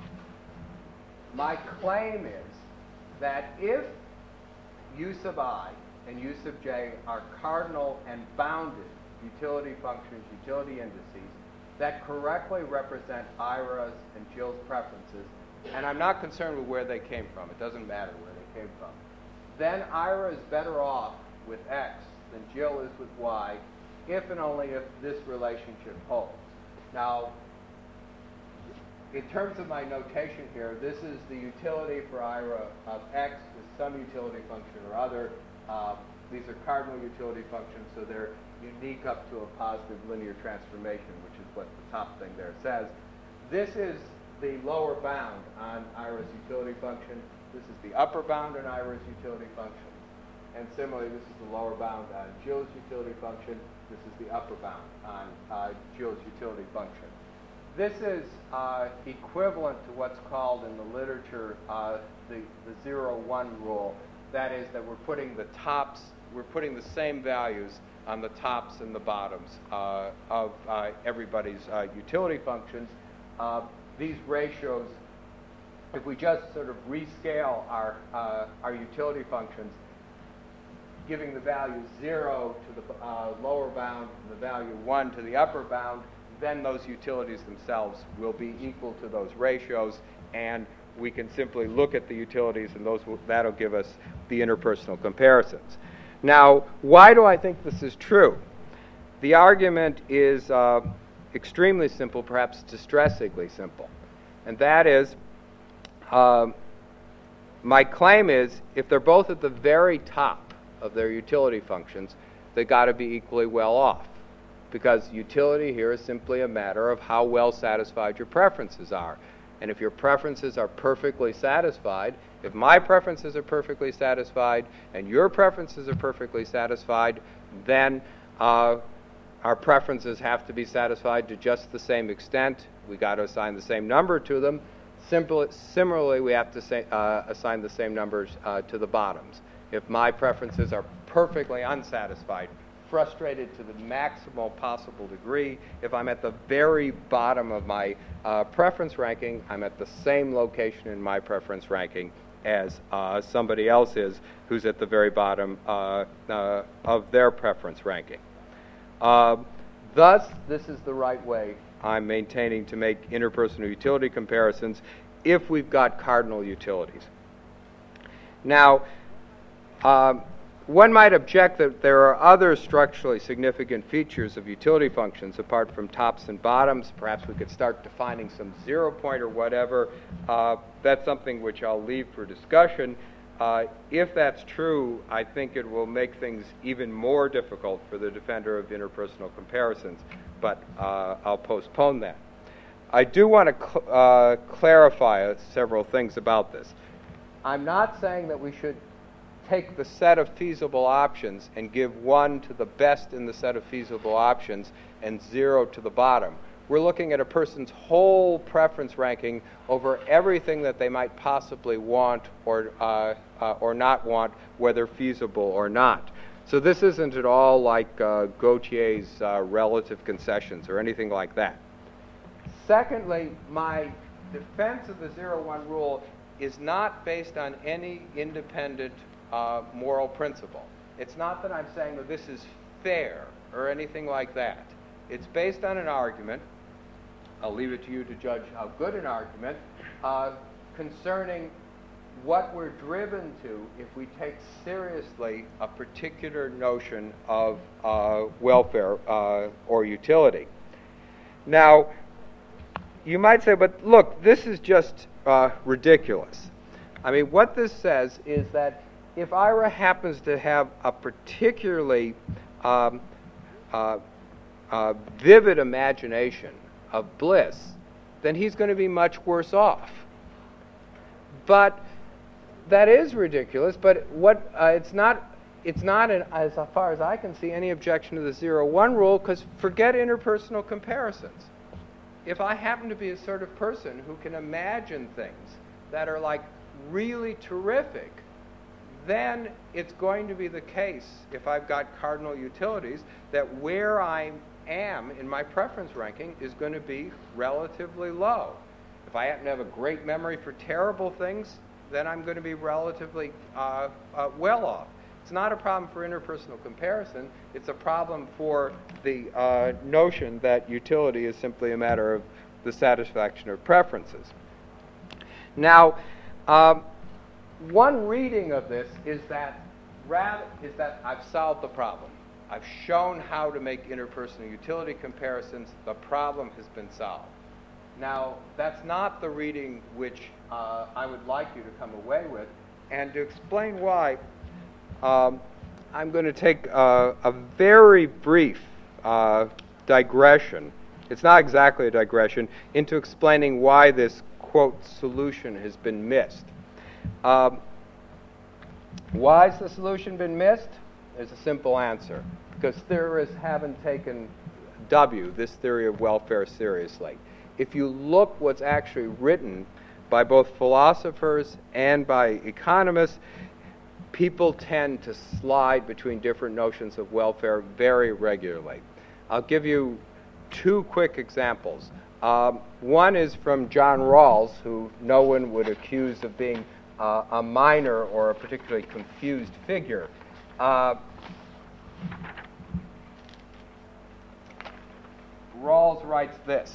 My claim is that if u sub I and u sub j are cardinal and bounded utility functions, utility indices, that correctly represent Ira's and Jill's preferences, and I'm not concerned with where they came from, it doesn't matter where they came from, then Ira is better off with X than Jill is with Y, if and only if this relationship holds. Now, in terms of my notation here, this is the utility for Ira of X with some utility function or other. Uh, these are cardinal utility functions, so they're unique up to a positive linear transformation, which is what the top thing there says. This is the lower bound on Ira's utility function. This is the upper bound on Ira's utility function. And similarly, this is the lower bound on Jill's utility function. This is the upper bound on uh, Jill's utility function. This is uh, equivalent to what's called in the literature uh, the, the zero one rule. That is that we're putting the tops, we're putting the same values on the tops and the bottoms uh, of uh, everybody's uh, utility functions. Uh, these ratios, if we just sort of rescale our, uh, our utility functions, giving the value zero to the uh, lower bound and the value one to the upper bound, then those utilities themselves will be equal to those ratios, and we can simply look at the utilities, and those will, that'll give us the interpersonal comparisons. Now, why do I think this is true? The argument is uh, extremely simple, perhaps distressingly simple, and that is, uh, my claim is, if they're both at the very top of their utility functions, they got to be equally well off. Because utility here is simply a matter of how well satisfied your preferences are. And if your preferences are perfectly satisfied, if my preferences are perfectly satisfied and your preferences are perfectly satisfied, then uh, our preferences have to be satisfied to just the same extent. We got to assign the same number to them. Simple, similarly, we have to say, uh, assign the same numbers uh, to the bottoms. If my preferences are perfectly unsatisfied, frustrated to the maximal possible degree, if I'm at the very bottom of my uh, preference ranking, I'm at the same location in my preference ranking as uh, somebody else is who's at the very bottom uh, uh, of their preference ranking. Uh, thus, this is the right way I'm maintaining to make interpersonal utility comparisons if we've got cardinal utilities. Now, um, one might object that there are other structurally significant features of utility functions apart from tops and bottoms. Perhaps we could start defining some zero point or whatever. Uh, that's something which I'll leave for discussion. Uh, if that's true, I think it will make things even more difficult for the defender of interpersonal comparisons, but uh, I'll postpone that. I do want to cl- uh, clarify several things about this. I'm not saying that we should take the set of feasible options and give one to the best in the set of feasible options and zero to the bottom. We're looking at a person's whole preference ranking over everything that they might possibly want or uh, uh, or not want, whether feasible or not. So this isn't at all like uh, Gautier's uh, relative concessions or anything like that. Secondly, my defense of the zero one rule is not based on any independent uh, moral principle. It's not that I'm saying that this is fair or anything like that. It's based on an argument. I'll leave it to you to judge how good an argument, uh, concerning what we're driven to if we take seriously a particular notion of uh, welfare uh, or utility. Now, you might say, but look, this is just uh, ridiculous. I mean, what this says is that if Ira happens to have a particularly um, uh, uh, vivid imagination of bliss, then he's going to be much worse off. But that is ridiculous. But what uh, it's not, it's not an, as far as I can see, any objection to the zero one rule, because forget interpersonal comparisons. If I happen to be a sort of person who can imagine things that are like really terrific, then it's going to be the case, if I've got cardinal utilities, that where I am in my preference ranking is going to be relatively low. If I happen to have a great memory for terrible things, then I'm going to be relatively uh, uh, well off. It's not a problem for interpersonal comparison. It's a problem for the uh, notion that utility is simply a matter of the satisfaction of preferences. Now, um, one reading of this is that rather is that I've solved the problem. I've shown how to make interpersonal utility comparisons. The problem has been solved. Now, that's not the reading which uh, I would like you to come away with. And to explain why, um, I'm going to take uh, a very brief uh, digression. It's not exactly a digression, into explaining why this, quote, solution has been missed. Um, why has the solution been missed? There's a simple answer. Because theorists haven't taken W, this theory of welfare, seriously. If you look what's actually written by both philosophers and by economists, people tend to slide between different notions of welfare very regularly. I'll give you two quick examples. Um, one is from John Rawls, who no one would accuse of being uh, a minor or a particularly confused figure. Uh, Rawls writes this.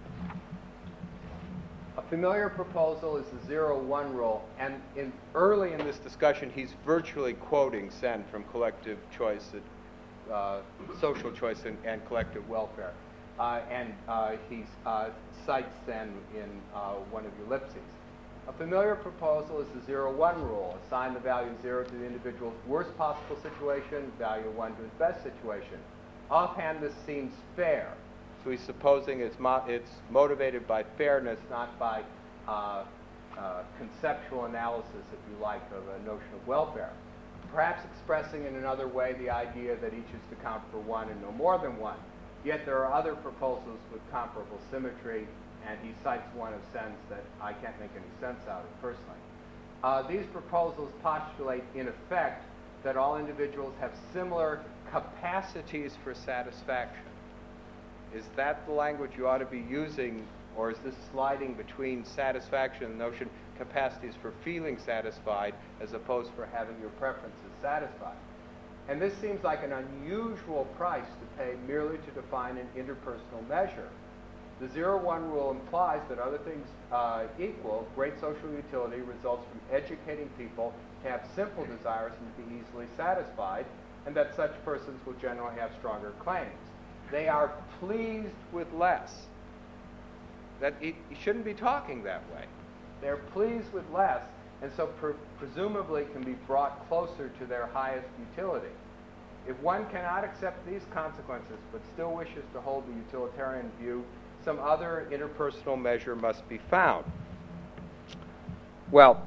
A familiar proposal is the zero one rule, and in, early in this discussion, he's virtually quoting Sen from Collective Choice, uh, Social Choice and, and Collective Welfare. Uh, and uh, he uh, cites Sen in uh, one of the ellipses. A familiar proposal is the zero one rule. Assign the value zero to the individual's worst possible situation, value one to his best situation. Offhand, this seems fair. So he's supposing it's, mo it's motivated by fairness, not by uh, uh, conceptual analysis, if you like, of a notion of welfare. Perhaps expressing in another way the idea that each is to count for one and no more than one. Yet there are other proposals with comparable symmetry, and he cites one of Sen's that I can't make any sense out of personally. Uh, these proposals postulate, in effect, that all individuals have similar capacities for satisfaction. Is that the language you ought to be using, or is this sliding between satisfaction and the notion capacities for feeling satisfied as opposed for having your preferences satisfied? And this seems like an unusual price to pay merely to define an interpersonal measure. The zero one rule implies that other things uh, equal, great social utility results from educating people to have simple desires and to be easily satisfied, and that such persons will generally have stronger claims. They are pleased with less. That he, he shouldn't be talking that way. They're pleased with less, and so pre presumably can be brought closer to their highest utility. If one cannot accept these consequences but still wishes to hold the utilitarian view, some other interpersonal measure must be found. Well,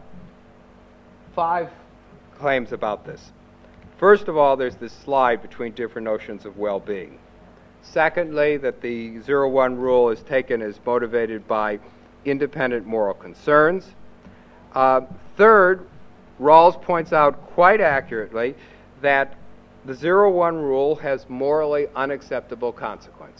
five claims about this. First of all, there's this slide between different notions of well-being. Secondly, that the zero one rule is taken as motivated by independent moral concerns. Uh, third, Rawls points out quite accurately that the zero one rule has morally unacceptable consequences.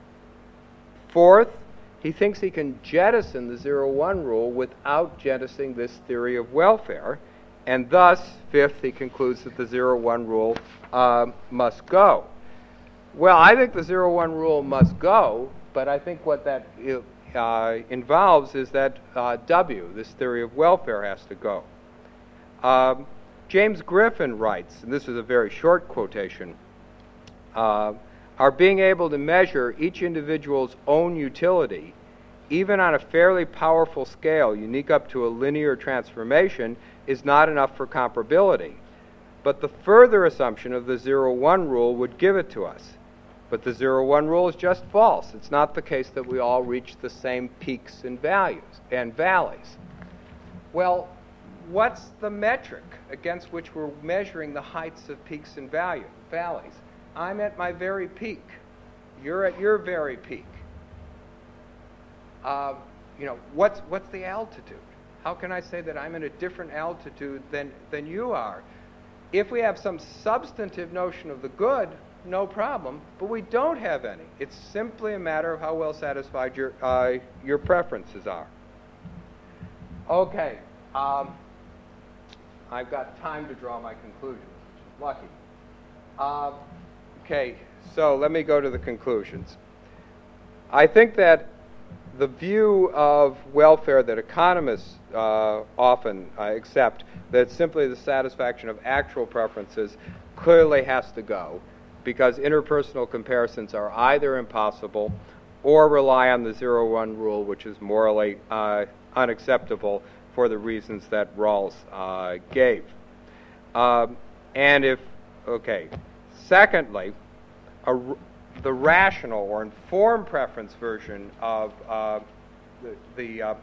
Fourth, he thinks he can jettison the zero one rule without jettisoning this theory of welfare, and thus, fifth, he concludes that the zero one rule uh, must go. Well, I think the zero one rule must go, but I think what that uh, involves is that uh, W, this theory of welfare, has to go. Um, James Griffin writes, and this is a very short quotation, uh, our being able to measure each individual's own utility, even on a fairly powerful scale, unique up to a linear transformation, is not enough for comparability. But the further assumption of the zero one rule would give it to us. But the zero one rule is just false. It's not the case that we all reach the same peaks and values and valleys. Well, what's the metric against which we're measuring the heights of peaks and value, valleys? I'm at my very peak. You're at your very peak. Uh, you know, what's, what's the altitude? How can I say that I'm at a different altitude than, than you are? If we have some substantive notion of the good, no problem, but we don't have any. It's simply a matter of how well satisfied your, uh, your preferences are. Okay, um, I've got time to draw my conclusions, which is lucky. Uh, okay, so let me go to the conclusions. I think that the view of welfare that economists uh, often uh, accept, that simply the satisfaction of actual preferences, clearly has to go, because interpersonal comparisons are either impossible or rely on the zero one rule, which is morally uh, unacceptable for the reasons that Rawls uh, gave. Um, and if, okay, secondly, a, the rational or informed preference version of uh, the, the uh,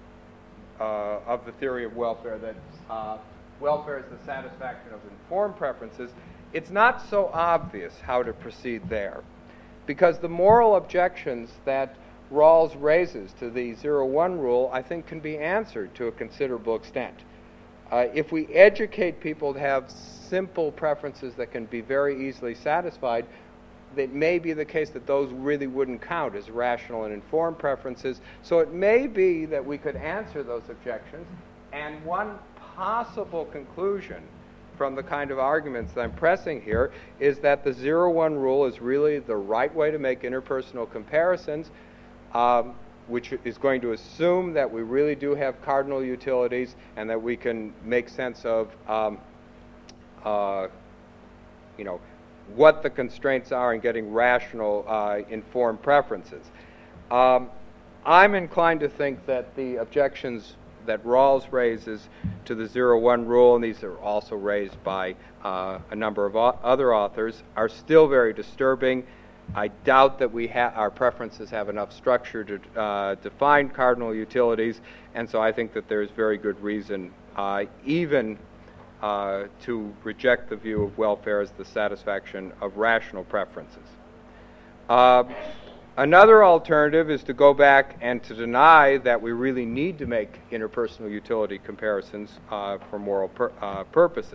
uh, of the theory of welfare, that uh, welfare is the satisfaction of informed preferences, it's not so obvious how to proceed there, because the moral objections that Rawls raises to the zero one rule, I think, can be answered to a considerable extent. Uh, if we educate people to have simple preferences that can be very easily satisfied, it may be the case that those really wouldn't count as rational and informed preferences. So it may be that we could answer those objections. And one possible conclusion from the kind of arguments that I'm pressing here is that the zero one rule is really the right way to make interpersonal comparisons, um, which is going to assume that we really do have cardinal utilities and that we can make sense of, um, uh, you know, what the constraints are in getting rational, uh, informed preferences. Um, I'm inclined to think that the objections that Rawls raises to the zero one rule, and these are also raised by uh, a number of au- other authors, are still very disturbing. I doubt that we ha- our preferences have enough structure to uh, define cardinal utilities, and so I think that there's very good reason uh, even uh, to reject the view of welfare as the satisfaction of rational preferences. Uh, another alternative is to go back and to deny that we really need to make interpersonal utility comparisons uh, for moral pur- uh, purposes.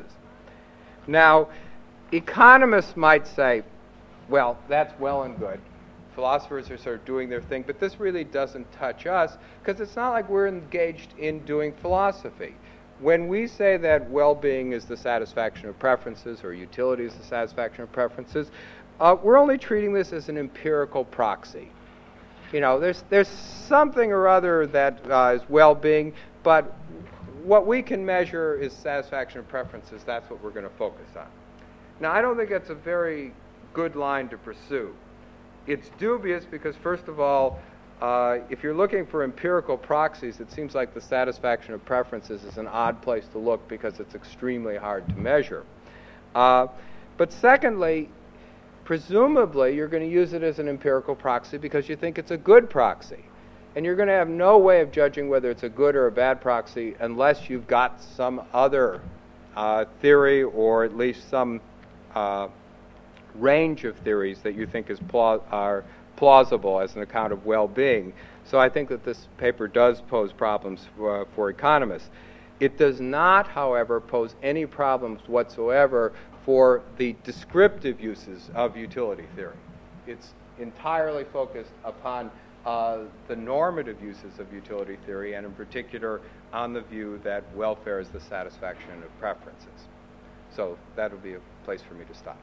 Now, economists might say, well, that's well and good. Philosophers are sort of doing their thing, but this really doesn't touch us because it's not like we're engaged in doing philosophy. When we say that well-being is the satisfaction of preferences or utility is the satisfaction of preferences, uh, we're only treating this as an empirical proxy. You know, there's there's something or other that uh, is well-being, but what we can measure is satisfaction of preferences. That's what we're going to focus on. Now, I don't think that's a very good line to pursue. It's dubious because, first of all, uh, if you're looking for empirical proxies, it seems like the satisfaction of preferences is an odd place to look because it's extremely hard to measure. Uh, but secondly, presumably you're going to use it as an empirical proxy because you think it's a good proxy. And you're going to have no way of judging whether it's a good or a bad proxy unless you've got some other uh, theory or at least some uh, range of theories that you think is pla- are plausible as an account of well-being. So I think that this paper does pose problems for, uh, for economists. It does not, however, pose any problems whatsoever for the descriptive uses of utility theory. It's entirely focused upon uh, the normative uses of utility theory, and in particular on the view that welfare is the satisfaction of preferences. So that would be a place for me to stop.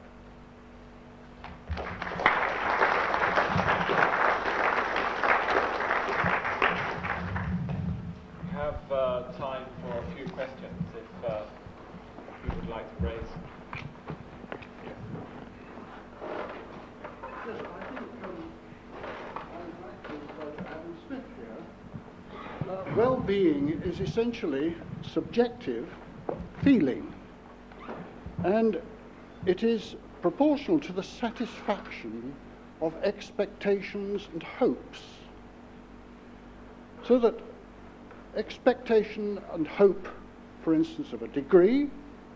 We have uh, time for a few questions if uh, you would like to raise. Yes, I think um, I'd like to go to Adam Smith here. Uh, well-being is essentially subjective feeling, and it is proportional to the satisfaction of expectations and hopes. So that expectation and hope, for instance, of a degree,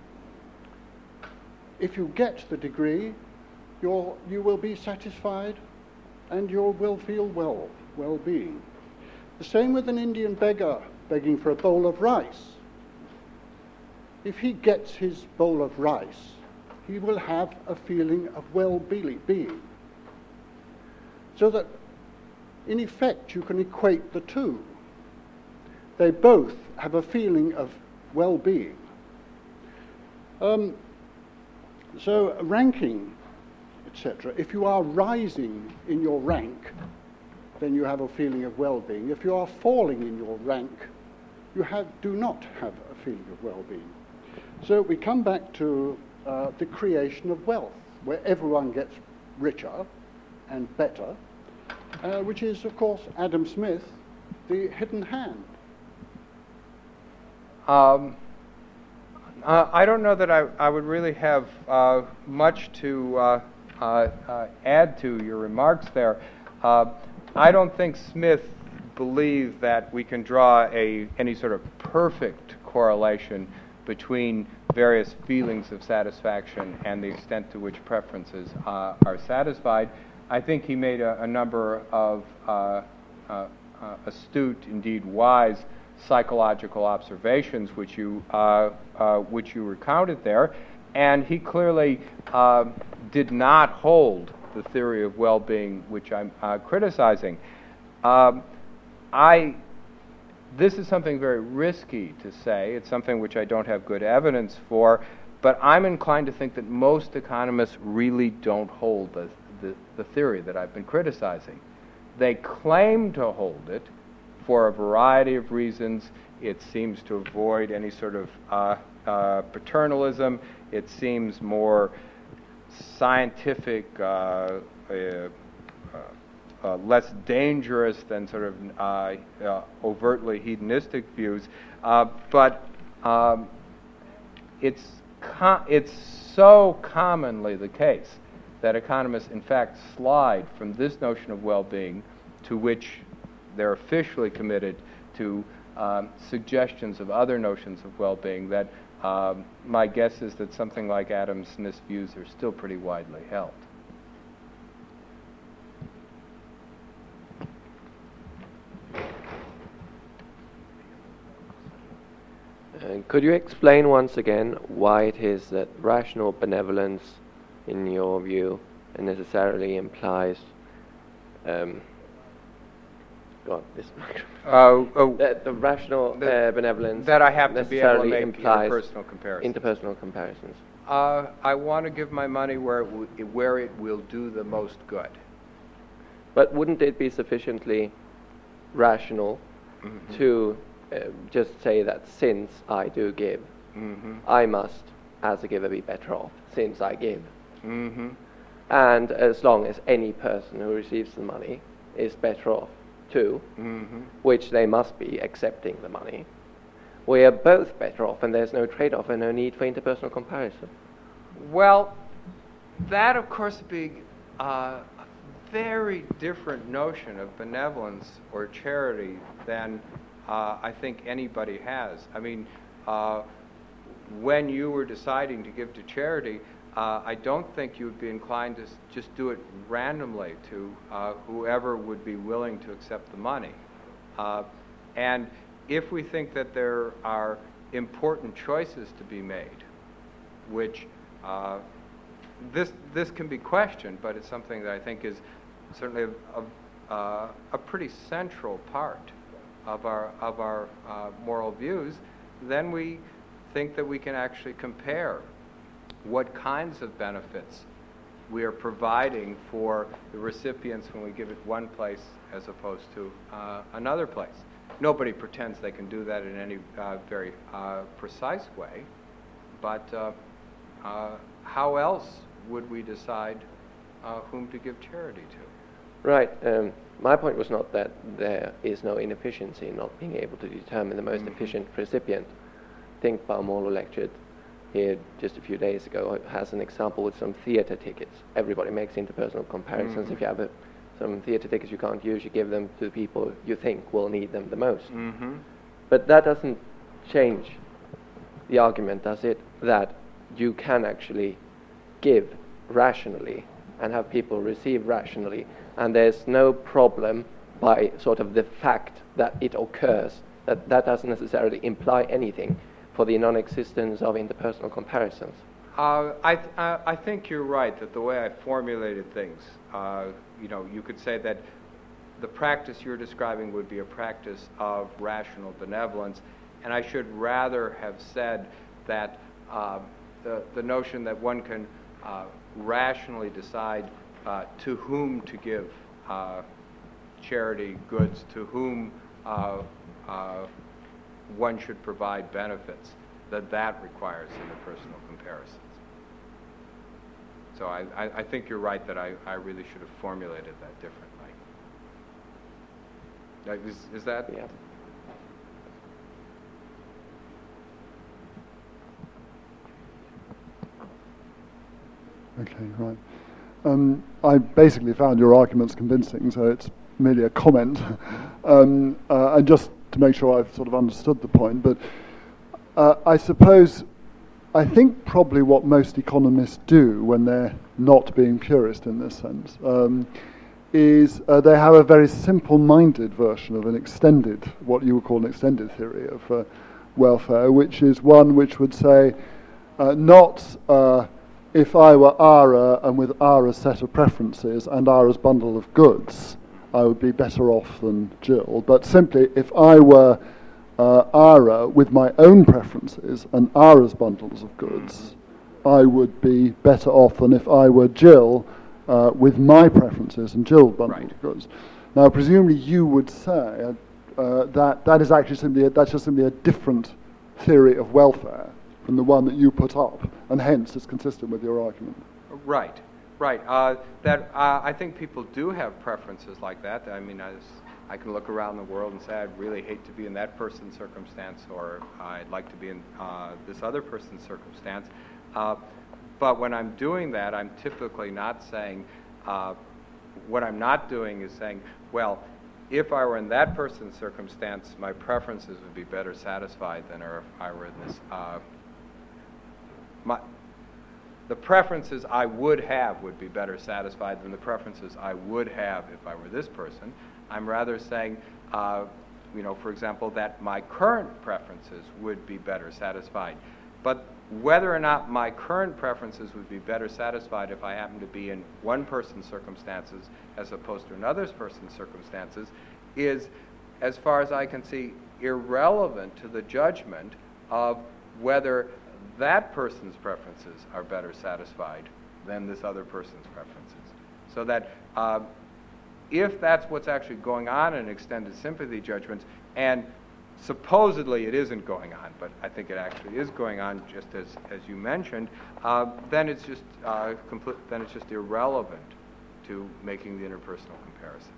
if you get the degree, you're, you will be satisfied and you will feel well, well-being. The same with an Indian beggar begging for a bowl of rice. If he gets his bowl of rice, he will have a feeling of well-being. So that, in effect, you can equate the two. They both have a feeling of well-being. Um, so, ranking, et cetera, if you are rising in your rank, then you have a feeling of well-being. If you are falling in your rank, you have, do not have a feeling of well-being. So we come back to Uh, the creation of wealth, where everyone gets richer and better, uh, which is, of course, Adam Smith, the hidden hand. Um, uh, I don't know that I, I would really have uh, much to uh, uh, uh, add to your remarks there. Uh, I don't think Smith believed that we can draw a any sort of perfect correlation between various feelings of satisfaction and the extent to which preferences uh, are satisfied. I think he made a, a number of uh, uh, uh, astute, indeed wise, psychological observations, which you uh, uh, which you recounted there, and he clearly uh, did not hold the theory of well-being, which I'm uh, criticizing. Um, I. This is something very risky to say. It's something which I don't have good evidence for, but I'm inclined to think that most economists really don't hold the, the, the theory that I've been criticizing. They claim to hold it for a variety of reasons. It seems to avoid any sort of uh, uh, paternalism. It seems more scientific, uh, uh, uh, uh, less dangerous than sort of uh, uh, overtly hedonistic views, uh, but um, it's co- it's so commonly the case that economists, in fact, slide from this notion of well-being, to which they're officially committed, to um, suggestions of other notions of well-being, that um, my guess is that something like Adam Smith's views are still pretty widely held. Uh, could you explain once again why it is that rational benevolence, in your view, necessarily implies um, God, this Uh, oh, that the rational that- uh, benevolence that I have to be able to necessarily make implies interpersonal comparisons. interpersonal comparisons. Uh, I want to give my money where it, w- where it will do the most good. But wouldn't it be sufficiently rational Mhm. to uh, just say that since I do give, Mm-hmm. I must, as a giver, be better off since I give? Mm-hmm. And as long as any person who receives the money is better off too, Mm-hmm. which they must be accepting the money, we are both better off, and there's no trade-off and no need for interpersonal comparison. Well, that of course would be uh, a very different notion of benevolence or charity than uh, I think anybody has. I mean, uh, when you were deciding to give to charity, uh, I don't think you would be inclined to s- just do it randomly to uh, whoever would be willing to accept the money. Uh, and if we think that there are important choices to be made, which uh, this this can be questioned, but it's something that I think is certainly a, a, uh, a pretty central part of our of our uh, moral views, then we think that we can actually compare what kinds of benefits we are providing for the recipients when we give it one place as opposed to uh, another place. Nobody pretends they can do that in any uh, very uh, precise way, but uh, uh, how else would we decide uh, whom to give charity to? Right. Um, my point was not that there is no inefficiency in not being able to determine the most Mhm. efficient recipient. I think Balmoral lectured here just a few days ago has an example with some theatre tickets. Everybody makes interpersonal comparisons. Mhm. If you have a, some theatre tickets you can't use, you give them to the people you think will need them the most. Mm-hmm. But that doesn't change the argument, does it? That you can actually give rationally and have people receive rationally, and there's no problem by sort of the fact that it occurs. That that doesn't necessarily imply anything for the non-existence of interpersonal comparisons. Uh, I, th- uh, I think you're right that the way I formulated things, uh, you know, you could say that the practice you're describing would be a practice of rational benevolence, and I should rather have said that uh, the, the notion that one can uh, rationally decide uh, to whom to give uh, charity goods, to whom uh, uh, one should provide benefits, that that requires interpersonal comparisons. So I, I, I think you're right that I, I really should have formulated that differently. Like, Is, is that? Yeah. Okay, right. Um, I basically found your arguments convincing, so it's merely a comment. um, uh, and just to make sure I've sort of understood the point, but uh, I suppose, I think probably what most economists do when they're not being purist in this sense um, is uh, they have a very simple-minded version of an extended, what you would call an extended theory of uh, welfare, which is one which would say uh, not uh, if I were Ara and with Ara's set of preferences and Ara's bundle of goods, I would be better off than Jill. But simply, if I were uh, Ara with my own preferences and Ara's bundles of goods, I would be better off than if I were Jill uh, with my preferences and Jill's bundle Right. of goods. Now, presumably, you would say uh, that that is actually simply a, that's just simply a different theory of welfare from the one that you put up, and hence it's consistent with your argument. Right. Right. Uh, that uh, I think people do have preferences like that. I mean, I, I can look around the world and say I'd really hate to be in that person's circumstance, or I'd like to be in uh, this other person's circumstance. Uh, but when I'm doing that, I'm typically not saying. Uh, what I'm not doing is saying, well, if I were in that person's circumstance, my preferences would be better satisfied than if I were in this. Uh, my, the preferences I would have would be better satisfied than the preferences I would have if I were this person. I'm rather saying, uh, you know, for example, that my current preferences would be better satisfied. But whether or not my current preferences would be better satisfied if I happen to be in one person's circumstances as opposed to another person's circumstances is, as far as I can see, irrelevant to the judgment of whether that person's preferences are better satisfied than this other person's preferences. So that uh, if that's what's actually going on in extended sympathy judgments, and supposedly it isn't going on, but I think it actually is going on, just as, as you mentioned, uh, then it's just uh, complete, then it's just irrelevant to making the interpersonal comparison.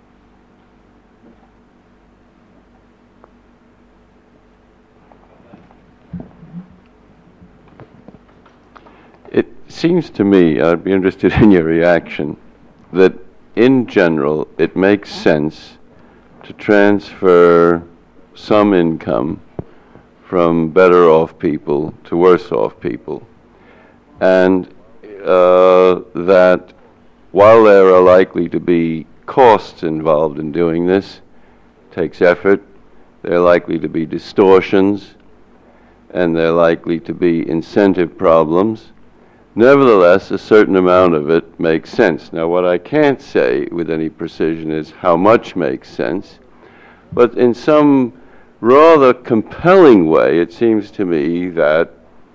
It seems to me, I'd be interested in your reaction, that in general it makes sense to transfer some income from better off people to worse off people, and uh, that while there are likely to be costs involved in doing this, takes effort, there are likely to be distortions, and there are likely to be incentive problems. Nevertheless, a certain amount of it makes sense. Now, what I can't say with any precision is how much makes sense, but in some rather compelling way, it seems to me that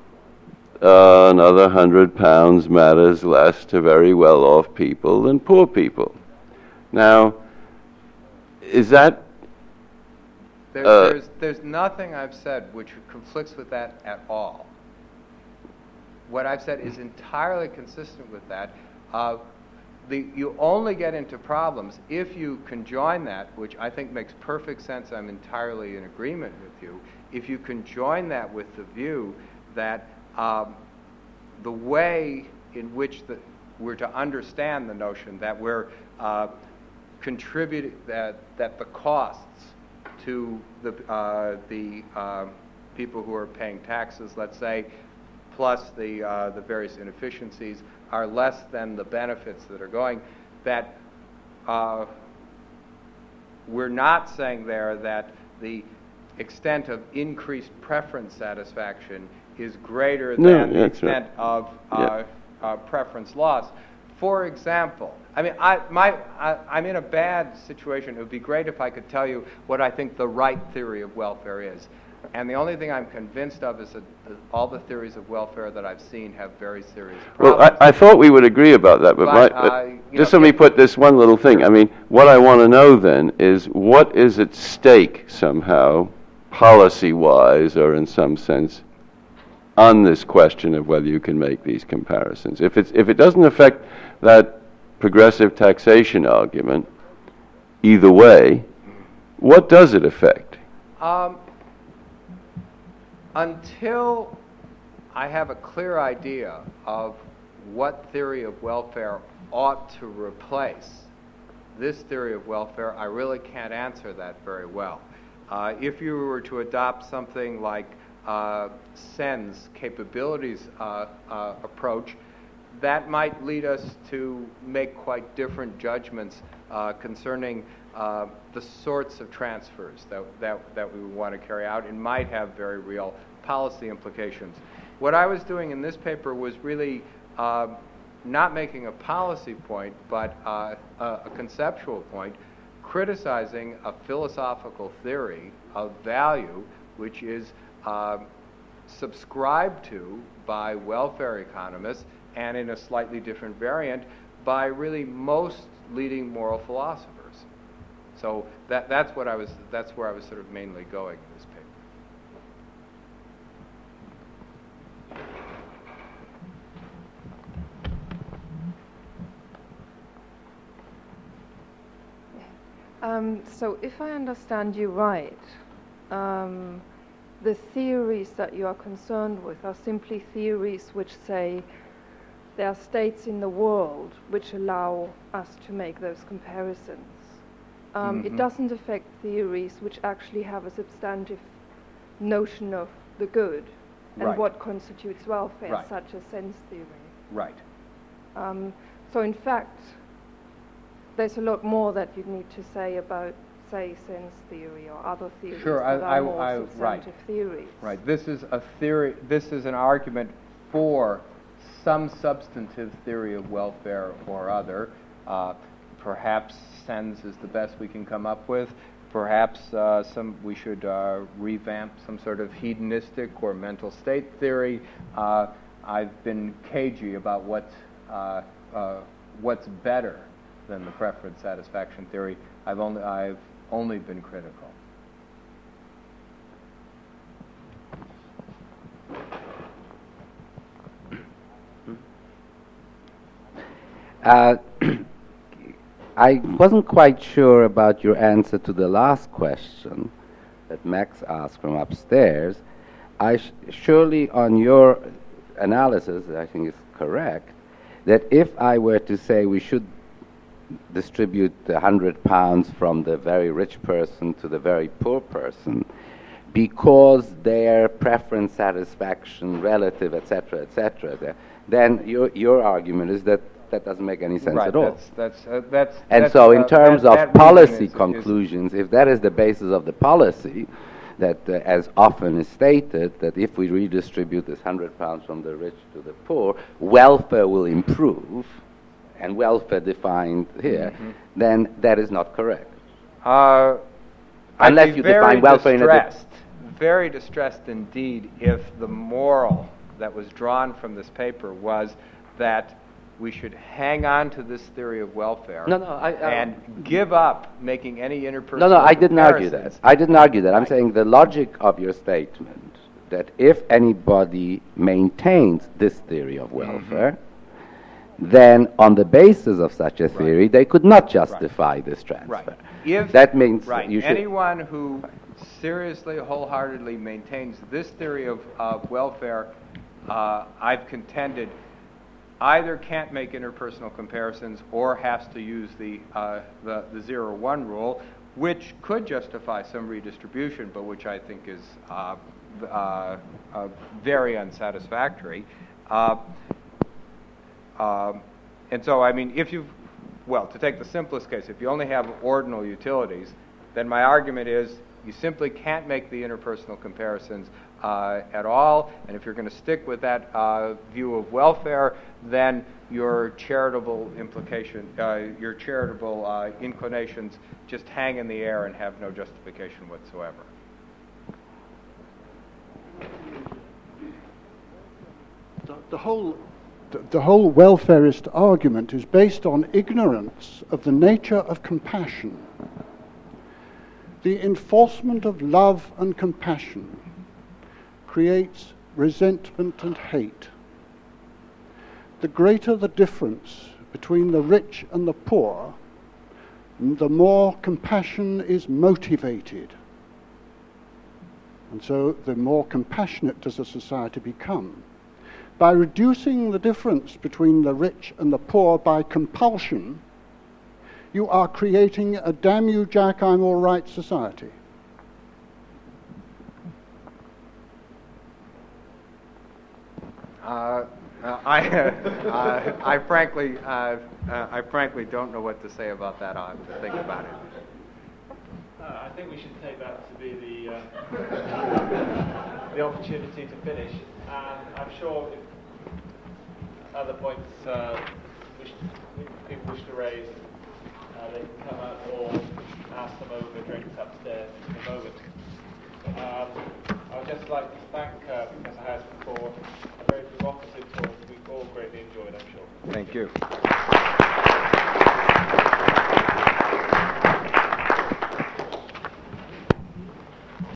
uh, another hundred pounds matters less to very well-off people than poor people. Now, is that... There, uh, there's, there's nothing I've said which conflicts with that at all. What I've said is entirely consistent with that. Uh, The, you only get into problems if you conjoin that, which I think makes perfect sense. I'm entirely in agreement with you. If you conjoin that with the view that um, the way in which the, we're to understand the notion that we're uh, contributing, that, that the costs to the, uh, the uh, people who are paying taxes, let's say, plus the, uh, the various inefficiencies, are less than the benefits that are going, that uh, we're not saying there that the extent of increased preference satisfaction is greater No, than the that's extent right. of uh, Yeah. uh, preference loss. For example, I mean, I, my, I, I'm in a bad situation. It would be great if I could tell you what I think the right theory of welfare is. And the only thing I'm convinced of is that the, all the theories of welfare that I've seen have very serious problems. Well, I, I thought we would agree about that, but, But, my, uh, but you just know, let me if- put this one little thing. I mean, what I want to know then is what is at stake somehow, policy-wise or in some sense, on this question of whether you can make these comparisons. If it's if it doesn't affect that progressive taxation argument either way, what does it affect? Um, until I have a clear idea of what theory of welfare ought to replace this theory of welfare, I really can't answer that very well. Uh, if you were to adopt something like uh, Sen's capabilities uh, uh, approach, that might lead us to make quite different judgments uh, concerning uh, the sorts of transfers that, that, that we would want to carry out, and might have very real policy implications. What I was doing in this paper was really uh, not making a policy point, but uh, a, a conceptual point, criticizing a philosophical theory of value, which is uh, subscribed to by welfare economists, and in a slightly different variant, by really most leading moral philosophers. So that, that's what I was, that's where I was sort of mainly going in this paper. Um, so if I understand you right, um, the theories that you are concerned with are simply theories which say there are states in the world which allow us to make those comparisons. Um, Mm-hmm. It doesn't affect theories which actually have a substantive notion of the good and Right. what constitutes welfare, Right. such as sense theory. Right. Um, so in fact, there's a lot more that you need to say about, say, sense theory or other theories Sure, I- that I- are more I- right. substantive theories. Right. This is a theory. This is an argument for some substantive theory of welfare or other. Uh, perhaps sense is the best we can come up with. Perhaps uh, some we should uh, revamp some sort of hedonistic or mental state theory. Uh, I've been cagey about what uh, uh, what's better than the preference satisfaction theory. I've only I've only been critical. Uh, I wasn't quite sure about your answer to the last question that Max asked from upstairs. I sh- surely, on your analysis, I think it's correct, that if I were to say we should distribute a hundred pounds from the very rich person to the very poor person, because their preference, satisfaction, relative, et cetera, et cetera, then your your argument is that that doesn't make any sense Right. at all. That's that's uh, that's. And that's, so, uh, in terms that, of that policy reason is- conclusions, if that is the basis of the policy, that uh, as often is stated, that if we redistribute this hundred pounds from the rich to the poor, welfare will improve, and welfare defined here, Mm-hmm. then that is not correct. Uh, Unless I'd be you very define welfare in a di- distressed, very distressed indeed if the moral that was drawn from this paper was that we should hang on to this theory of welfare No, no, I- I- and give up making any interpersonal No, no, I didn't argue that. comparisons. I didn't argue that. I'm Right. saying the logic of your statement that if anybody maintains this theory of welfare, then on the basis of such a theory, they could not justify this transfer. Right. If, That means right. you should. Anyone who seriously, wholeheartedly maintains this theory of, of welfare, uh, I've contended, either can't make interpersonal comparisons or has to use the, uh, the, the zero one rule, which could justify some redistribution, but which I think is uh, uh, uh, very unsatisfactory. Uh, um, and so, I mean, if you've, well, to take the simplest case, if you only have ordinal utilities, then my argument is you simply can't make the interpersonal comparisons uh, at all, and if you're going to stick with that uh, view of welfare, then your charitable implication, uh, your charitable uh, inclinations just hang in the air and have no justification whatsoever. The, the whole the, the whole welfarist argument is based on ignorance of the nature of compassion. The enforcement of love and compassion creates resentment and hate. The greater the difference between the rich and the poor, the more compassion is motivated. And so the more compassionate does a society become. By reducing the difference between the rich and the poor by compulsion, you are creating a damn you, Jack, I'm all right society. Uh, uh, I, uh, I frankly, uh, uh, I frankly don't know what to say about that. I'll have to think about it. Uh, I think we should take that to be the uh, the opportunity to finish. And I'm sure if other points uh, wish, people wish to raise, uh, they can come out or ask them over drinks upstairs in a moment. Um, I would just like to thank uh, Professor Hausman for a very provocative talk we all greatly enjoyed, I'm sure. Thank you.